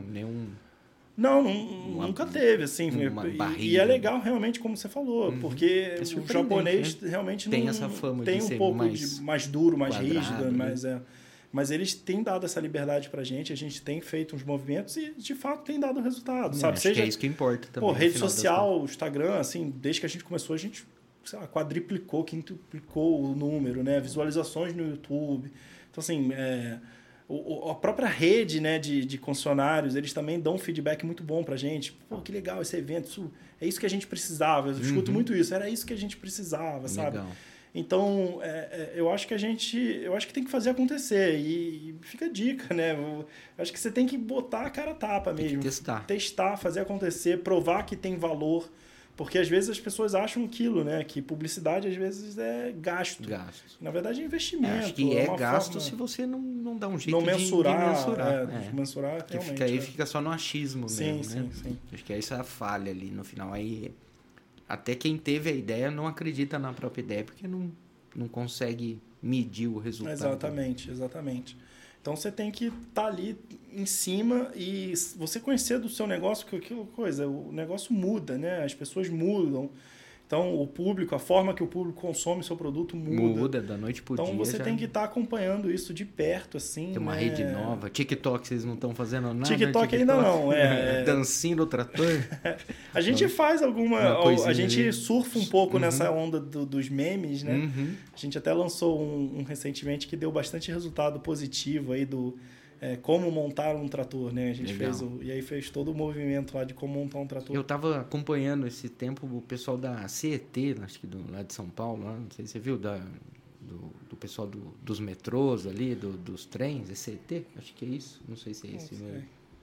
Nunca teve, assim. E é legal, realmente, como você falou, porque o japonês realmente
tem essa fama
tem
de
um
ser
pouco mais duro, mais
quadrado,
rígido,
né?
Mas eles têm dado essa liberdade pra gente, a gente tem feito uns movimentos e, de fato, tem dado resultado, sabe?
Acho
Seja,
que é isso que importa também.
rede social, Instagram, assim, desde que a gente começou, a gente, sei lá, quadriplicou, quintuplicou o número, né? Visualizações no YouTube. Então, assim, a própria rede, né, de concessionários, eles também dão um feedback muito bom pra gente. Pô, que legal esse evento, é isso que a gente precisava. Eu escuto muito isso, era isso que a gente precisava, sabe?
Legal.
Então, eu acho que tem que fazer acontecer. E fica a dica, né? Eu acho que você tem que botar a cara a tapa mesmo.
Tem que testar.
Testar, fazer acontecer, provar que tem valor. Porque às vezes as pessoas acham aquilo, né? Que publicidade às vezes é gasto. Na verdade é investimento.
Acho que é gasto
forma...
se você não dá um jeito
não mensurar,
de mensurar.
De mensurar
que
realmente.
Fica só no achismo mesmo, né?
Sim.
Acho que é essa a falha ali no final. Aí, até quem teve a ideia não acredita na própria ideia, porque não consegue medir o resultado.
Exatamente. Então você tem que estar ali em cima e você conhecer do seu negócio, que aquilo coisa, o negócio muda, né? As pessoas mudam. Então o público, a forma que o público consome seu produto muda.
Muda da noite pro dia.
Então você tem que estar acompanhando isso de perto, assim.
Tem uma rede nova. TikTok, vocês não estão fazendo nada?
TikTok ainda não.
Dancinha do trator.
A gente faz a gente
ali.
Surfa um pouco nessa onda dos memes, né?
Uhum.
A gente até lançou um recentemente que deu bastante resultado positivo aí do como montar um trator, né? A gente fez todo o movimento lá de como montar um trator.
Eu estava acompanhando esse tempo o pessoal da CET, acho que lá de São Paulo, não sei se você viu, do pessoal dos metrôs ali, dos trens, é CET? Acho que é isso, não sei se é esse mesmo.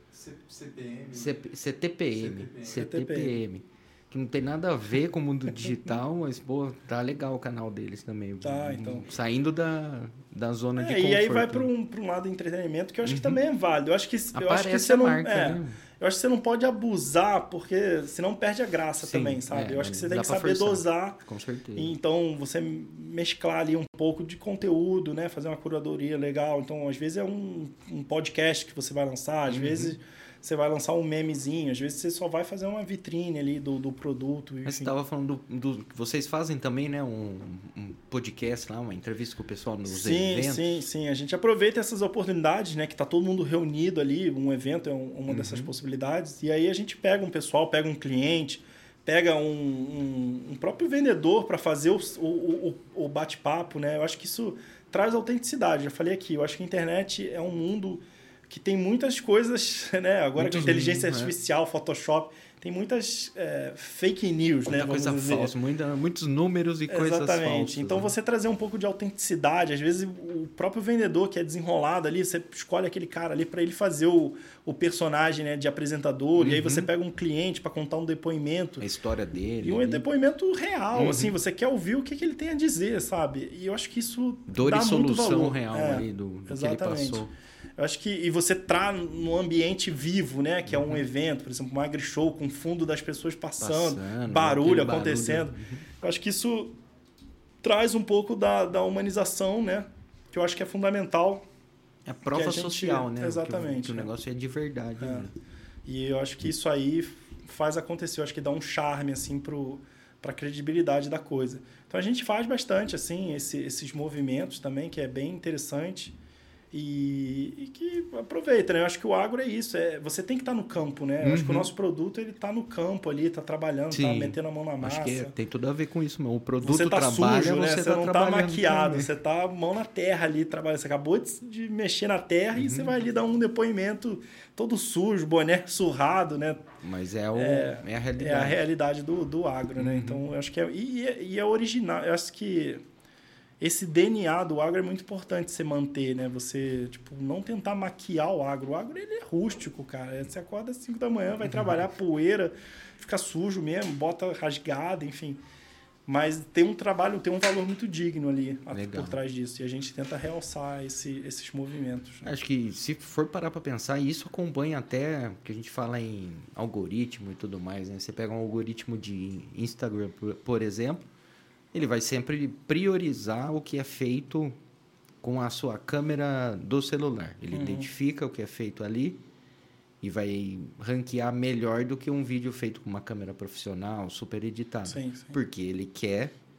CTPM. Que não tem nada a ver com o mundo digital, mas, pô, tá legal o canal deles também.
Então.
Saindo da zona de conforto.
E aí vai para um lado de entretenimento que eu acho que também é válido. Eu acho que você não pode abusar, porque senão perde a graça também, sabe? Eu acho que você tem que saber dosar.
Com certeza.
Então, você mesclar ali um pouco de conteúdo, né? Fazer uma curadoria legal. Então, às vezes é um podcast que você vai lançar, às vezes você vai lançar um memezinho, às vezes você só vai fazer uma vitrine ali do produto. Enfim.
Mas você estava falando que vocês fazem também, né? Um podcast lá, uma entrevista com o pessoal nos eventos.
Sim. A gente aproveita essas oportunidades, né? Que tá todo mundo reunido ali, um evento é uma dessas possibilidades. E aí a gente pega um pessoal, pega um cliente, pega um próprio vendedor para fazer o bate-papo, né? Eu acho que isso traz autenticidade. Já falei aqui, eu acho que a internet é um mundo que tem muitas coisas, né? Agora com inteligência artificial, Photoshop, tem muitas fake news,
muita
né?
Coisa falsa, muitos números e coisas falsas.
Exatamente. Então você trazer um pouco de autenticidade, às vezes o próprio vendedor que é desenrolado ali, você escolhe aquele cara ali para ele fazer o personagem, né, de apresentador, e aí você pega um cliente para contar um depoimento.
A história dele.
E um depoimento real, assim, você quer ouvir o que ele tem a dizer, sabe? E eu acho que isso
dá
muito valor.
Solução real ali do que ele passou.
Eu acho que e você no ambiente vivo, né? Que é um evento, por exemplo, um agri-show com fundo das pessoas passando barulho acontecendo. Eu acho que isso traz um pouco da humanização, né? Que eu acho que é fundamental.
É a prova social, né?
Exatamente.
Que o negócio é de verdade. Né?
E eu acho que isso aí faz acontecer. Eu acho que dá um charme, assim, para a credibilidade da coisa. Então a gente faz bastante, assim, esses movimentos também, que é bem interessante. E que aproveita, né? Eu acho que o agro é isso, você tem que estar no campo, né? Eu acho que o nosso produto, ele está no campo ali, está trabalhando, está metendo a mão na massa.
Acho que tem tudo a ver com isso, meu. O produto
você tá
trabalha,
sujo, né? Você não está maquiado,
também.
você está mão na terra ali, trabalhando. Você acabou de mexer na terra e você vai ali dar um depoimento todo sujo, boné surrado, né?
Mas é a realidade.
É a realidade do agro, né? Então, eu acho que é original. Eu acho que esse DNA do agro é muito importante você manter, né? Você, não tentar maquiar o agro. O agro, ele é rústico, cara. Você acorda às 5 da manhã, vai trabalhar, poeira, fica sujo mesmo, bota rasgada, enfim. Mas tem um valor muito digno ali por trás disso. E a gente tenta realçar esses movimentos. Né?
Acho que se for parar para pensar, isso acompanha até que a gente fala em algoritmo e tudo mais, né? Você pega um algoritmo de Instagram, por exemplo, ele vai sempre priorizar o que é feito com a sua câmera do celular. Ele identifica o que é feito ali e vai ranquear melhor do que um vídeo feito com uma câmera profissional, super editado.
Sim.
Porque ele quer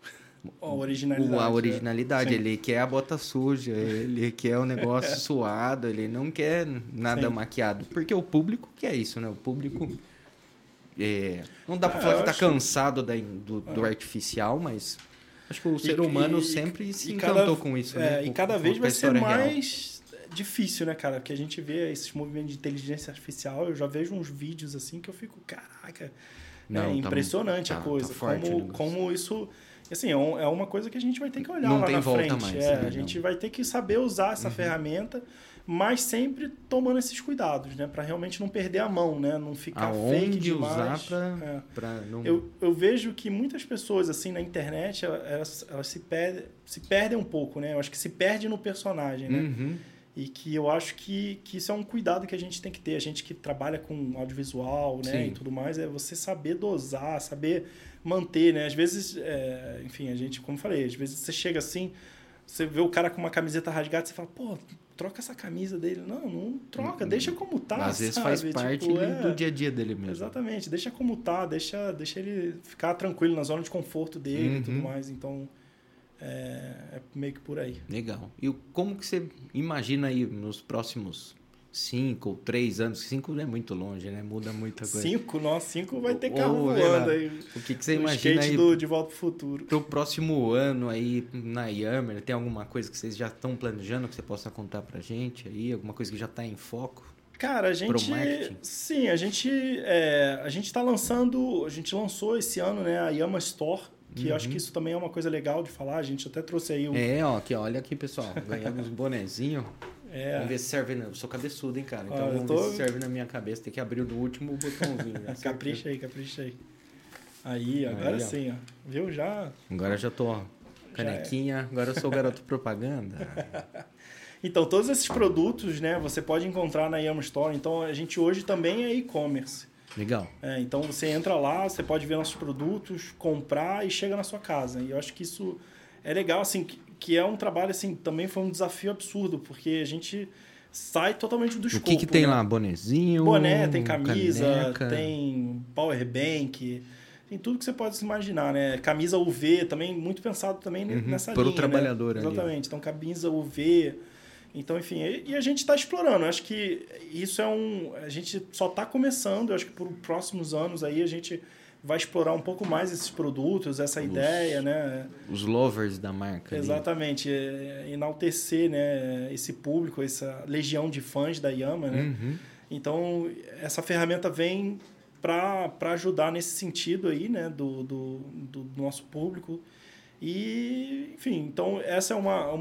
A originalidade.
A originalidade.
Sim.
Ele quer a bota suja, ele quer o negócio suado, ele não quer nada maquiado. Porque o público quer isso, né? O público... não dá pra falar que tá cansado do artificial, mas... Acho que o ser humano sempre se encantou com isso, né?
E cada vez vai ser mais difícil, né, cara? Porque a gente vê esses movimentos de inteligência artificial, eu já vejo uns vídeos assim que eu fico, caraca, é impressionante a coisa.
Tá forte
como isso... Assim, é uma coisa que a gente vai ter que olhar
não
lá
tem
na
volta
frente.
mais,
A gente vai ter que saber usar essa ferramenta, mas sempre tomando esses cuidados, né? Para realmente não perder a mão, né? Não ficar fake demais.
Usar pra não...
Eu vejo que muitas pessoas, assim, na internet, elas se perdem um pouco, né? Eu acho que se perde no personagem, né?
Uhum.
E que eu acho que isso é um cuidado que a gente tem que ter. A gente que trabalha com audiovisual, né?
Sim.
E tudo mais, é você saber dosar, saber manter, né? Às vezes, enfim, a gente, como eu falei, às vezes você chega assim, você vê o cara com uma camiseta rasgada, você fala, pô, troca essa camisa dele. Não troca, deixa como tá,
às vezes faz parte do dia a dia dele mesmo.
Exatamente, deixa como tá, deixa ele ficar tranquilo na zona de conforto dele e tudo mais. Então, é meio que por aí.
Legal. E como que você imagina aí nos próximos 5 ou 3 anos? 5 é muito longe, né? Muda muita coisa.
5 vai ter carro voando aí.
O que você imagina aí
De Volta pro Futuro?
Pro próximo ano aí na Yammer, tem alguma coisa que vocês já estão planejando que você possa contar pra gente aí? Alguma coisa que já está em foco?
Cara, a gente tá lançando, a gente lançou esse ano, né, a Yama Store, que eu acho que isso também é uma coisa legal de falar, a gente até trouxe aí
olha aqui, pessoal, ganhamos um bonezinho. Vamos ver se serve, eu sou cabeçudo, hein, cara, então vamos ver se serve na minha cabeça, tem que abrir o último botãozinho. Né?
Capricha aí. Aí, agora sim, ó, viu, já...
Agora já tô, canequinha, agora eu sou o garoto propaganda.
Então, todos esses produtos, né, você pode encontrar na Yama Store. Então, a gente hoje também é e-commerce.
Legal.
Então, você entra lá, você pode ver nossos produtos, comprar e chega na sua casa. E eu acho que isso é legal, assim, que é um trabalho, assim, também foi um desafio absurdo, porque a gente sai totalmente do escopo.
O que tem lá? Bonezinho?
Boné, tem camisa,
caneca.
Tem power bank... Tem tudo que você pode se imaginar, né? Camisa UV, também muito pensado também nessa linha,
para o trabalhador,
né?
ali.
Exatamente. Então, camisa UV... Então, enfim, e a gente está explorando. Eu acho que isso a gente só está começando. Eu acho que por próximos anos aí a gente vai explorar um pouco mais esses produtos, essa ideia, né?
Os lovers da marca.
Exatamente. Enaltecer, né, esse público, essa legião de fãs da Yama, né? Então, essa ferramenta vem para ajudar nesse sentido aí, né, do nosso público. E, enfim, então essa é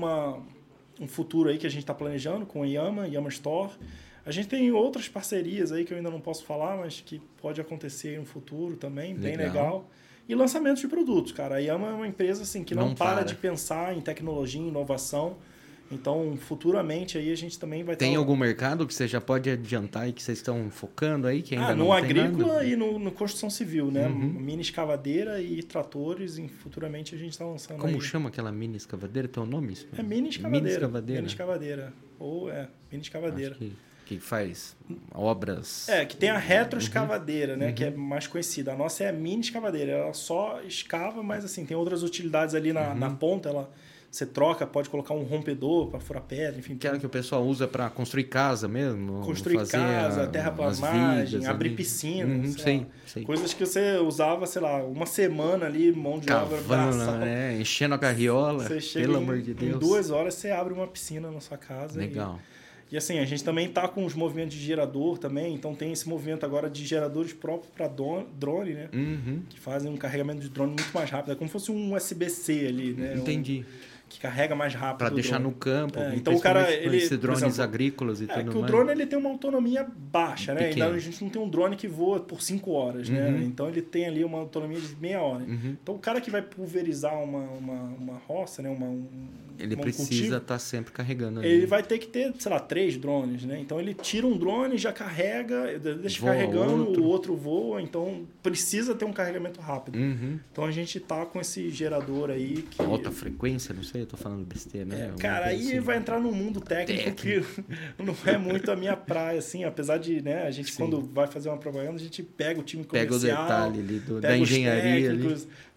um futuro aí que a gente está planejando com a Yama Store. A gente tem outras parcerias aí que eu ainda não posso falar, mas que pode acontecer no futuro também, bem legal. E lançamentos de produtos, cara. A Yama é uma empresa assim, que não para de pensar em tecnologia, em inovação. Então, futuramente aí a gente também vai ter...
Tem algum mercado que você já pode adiantar e que vocês estão focando aí? Que ainda
no
não
agrícola
tem nada?
E no construção civil, né? Mini escavadeira e tratores, e futuramente a gente está lançando.
Como chama aquela mini escavadeira? Tem o nome?
É mini escavadeira. Mini escavadeira. Ou mini escavadeira.
Que faz obras...
que tem a retroescavadeira, né? Que é mais conhecida. A nossa é a mini escavadeira. Ela só escava, mas assim, tem outras utilidades ali na ponta. Você troca, pode colocar um rompedor para furar pedra, enfim.
Aquela que o pessoal usa para construir casa mesmo?
Construir casa, terraplanagem, abrir piscina.
Sei.
Coisas que você usava, sei lá, uma semana ali, mão de obra, braçal.
Enchendo a carriola, pelo amor de Deus.
Em 2 horas você abre uma piscina na sua casa.
Legal.
E assim, a gente também está com os movimentos de gerador também, então tem esse movimento agora de geradores próprios para drone, né? Que fazem um carregamento de drone muito mais rápido. É como se fosse um USB-C ali, né?
Entendi.
Que carrega mais rápido.
Para deixar no campo.
Então o cara,
esses drones agrícolas e tudo mais.
É que o drone ele tem uma autonomia baixa, né?
Pequeno.
Ainda a gente não tem um drone que voa por 5 horas, né? Então ele tem ali uma autonomia de meia hora. Então o cara que vai pulverizar uma roça, né?
Ele precisa estar sempre carregando ali.
Ele vai ter que ter, sei lá, 3 drones, né? Então ele tira um drone, já carrega, deixa carregando, o outro voa. Então precisa ter um carregamento rápido. Então a gente tá com esse gerador aí que...
Alta frequência, não sei, eu tô falando besteira, né?
Cara, aí
assim.
vai entrar no mundo técnico que não é muito a minha praia, assim, apesar de, né, a gente quando vai fazer uma propaganda, a gente pega o time comercial,
pega o detalhe ali da
pega
engenharia
os técnicos,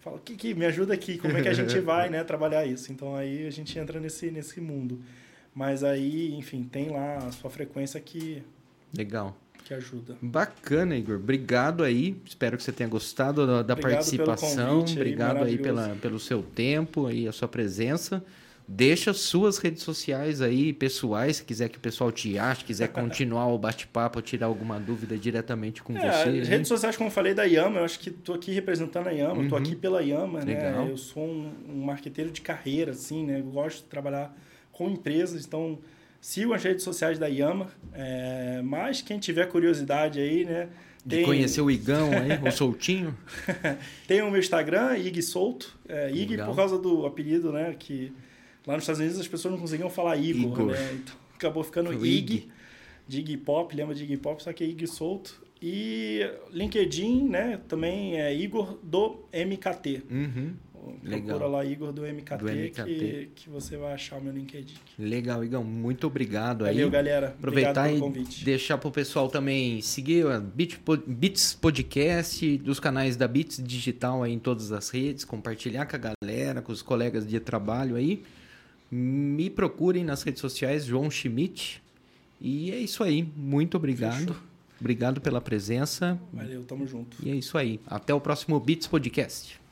fala, Kiki, me ajuda aqui, como é que a gente vai, né, trabalhar isso? Então aí a gente entra nesse mundo. Mas aí, enfim, tem lá a sua frequência que...
Legal.
Que ajuda.
Bacana, Igor. Obrigado aí. Espero que você tenha gostado da participação. Obrigado aí pelo seu tempo e a sua presença. Deixa suas redes sociais aí, pessoais, se quiser que o pessoal te ache, quiser continuar o bate-papo, tirar alguma dúvida diretamente com você.
As redes sociais, como eu falei, da Yama, eu acho que estou aqui representando a Yama, estou aqui pela Yama,
Legal.
né? Eu sou um marqueteiro de carreira, assim, né? Eu gosto de trabalhar com empresas, então sigam as redes sociais da Yama, mas quem tiver curiosidade aí, né?
De conhecer o Igão aí, o Soltinho.
Tem o meu Instagram, Ig Solto, Ig por causa do apelido, né? Que lá nos Estados Unidos as pessoas não conseguiam falar Igor. Né? Então acabou ficando Ig, de Iggy Pop, lembra de Iggy Pop, só que é Ig Solto. E LinkedIn, né? Também é Igor do MKT. Procura lá Igor do MKT, que você vai achar o meu LinkedIn.
Legal, Igão. Muito obrigado aí.
Valeu, galera.
Aproveitar e deixar para o pessoal também seguir a Bits Podcast, dos canais da Bits Digital aí em todas as redes, compartilhar com a galera, com os colegas de trabalho aí. Me procurem nas redes sociais, João Schmidt. E é isso aí. Muito obrigado. Fechou. Obrigado pela presença.
Valeu, tamo junto.
E é isso aí. Até o próximo Bits Podcast.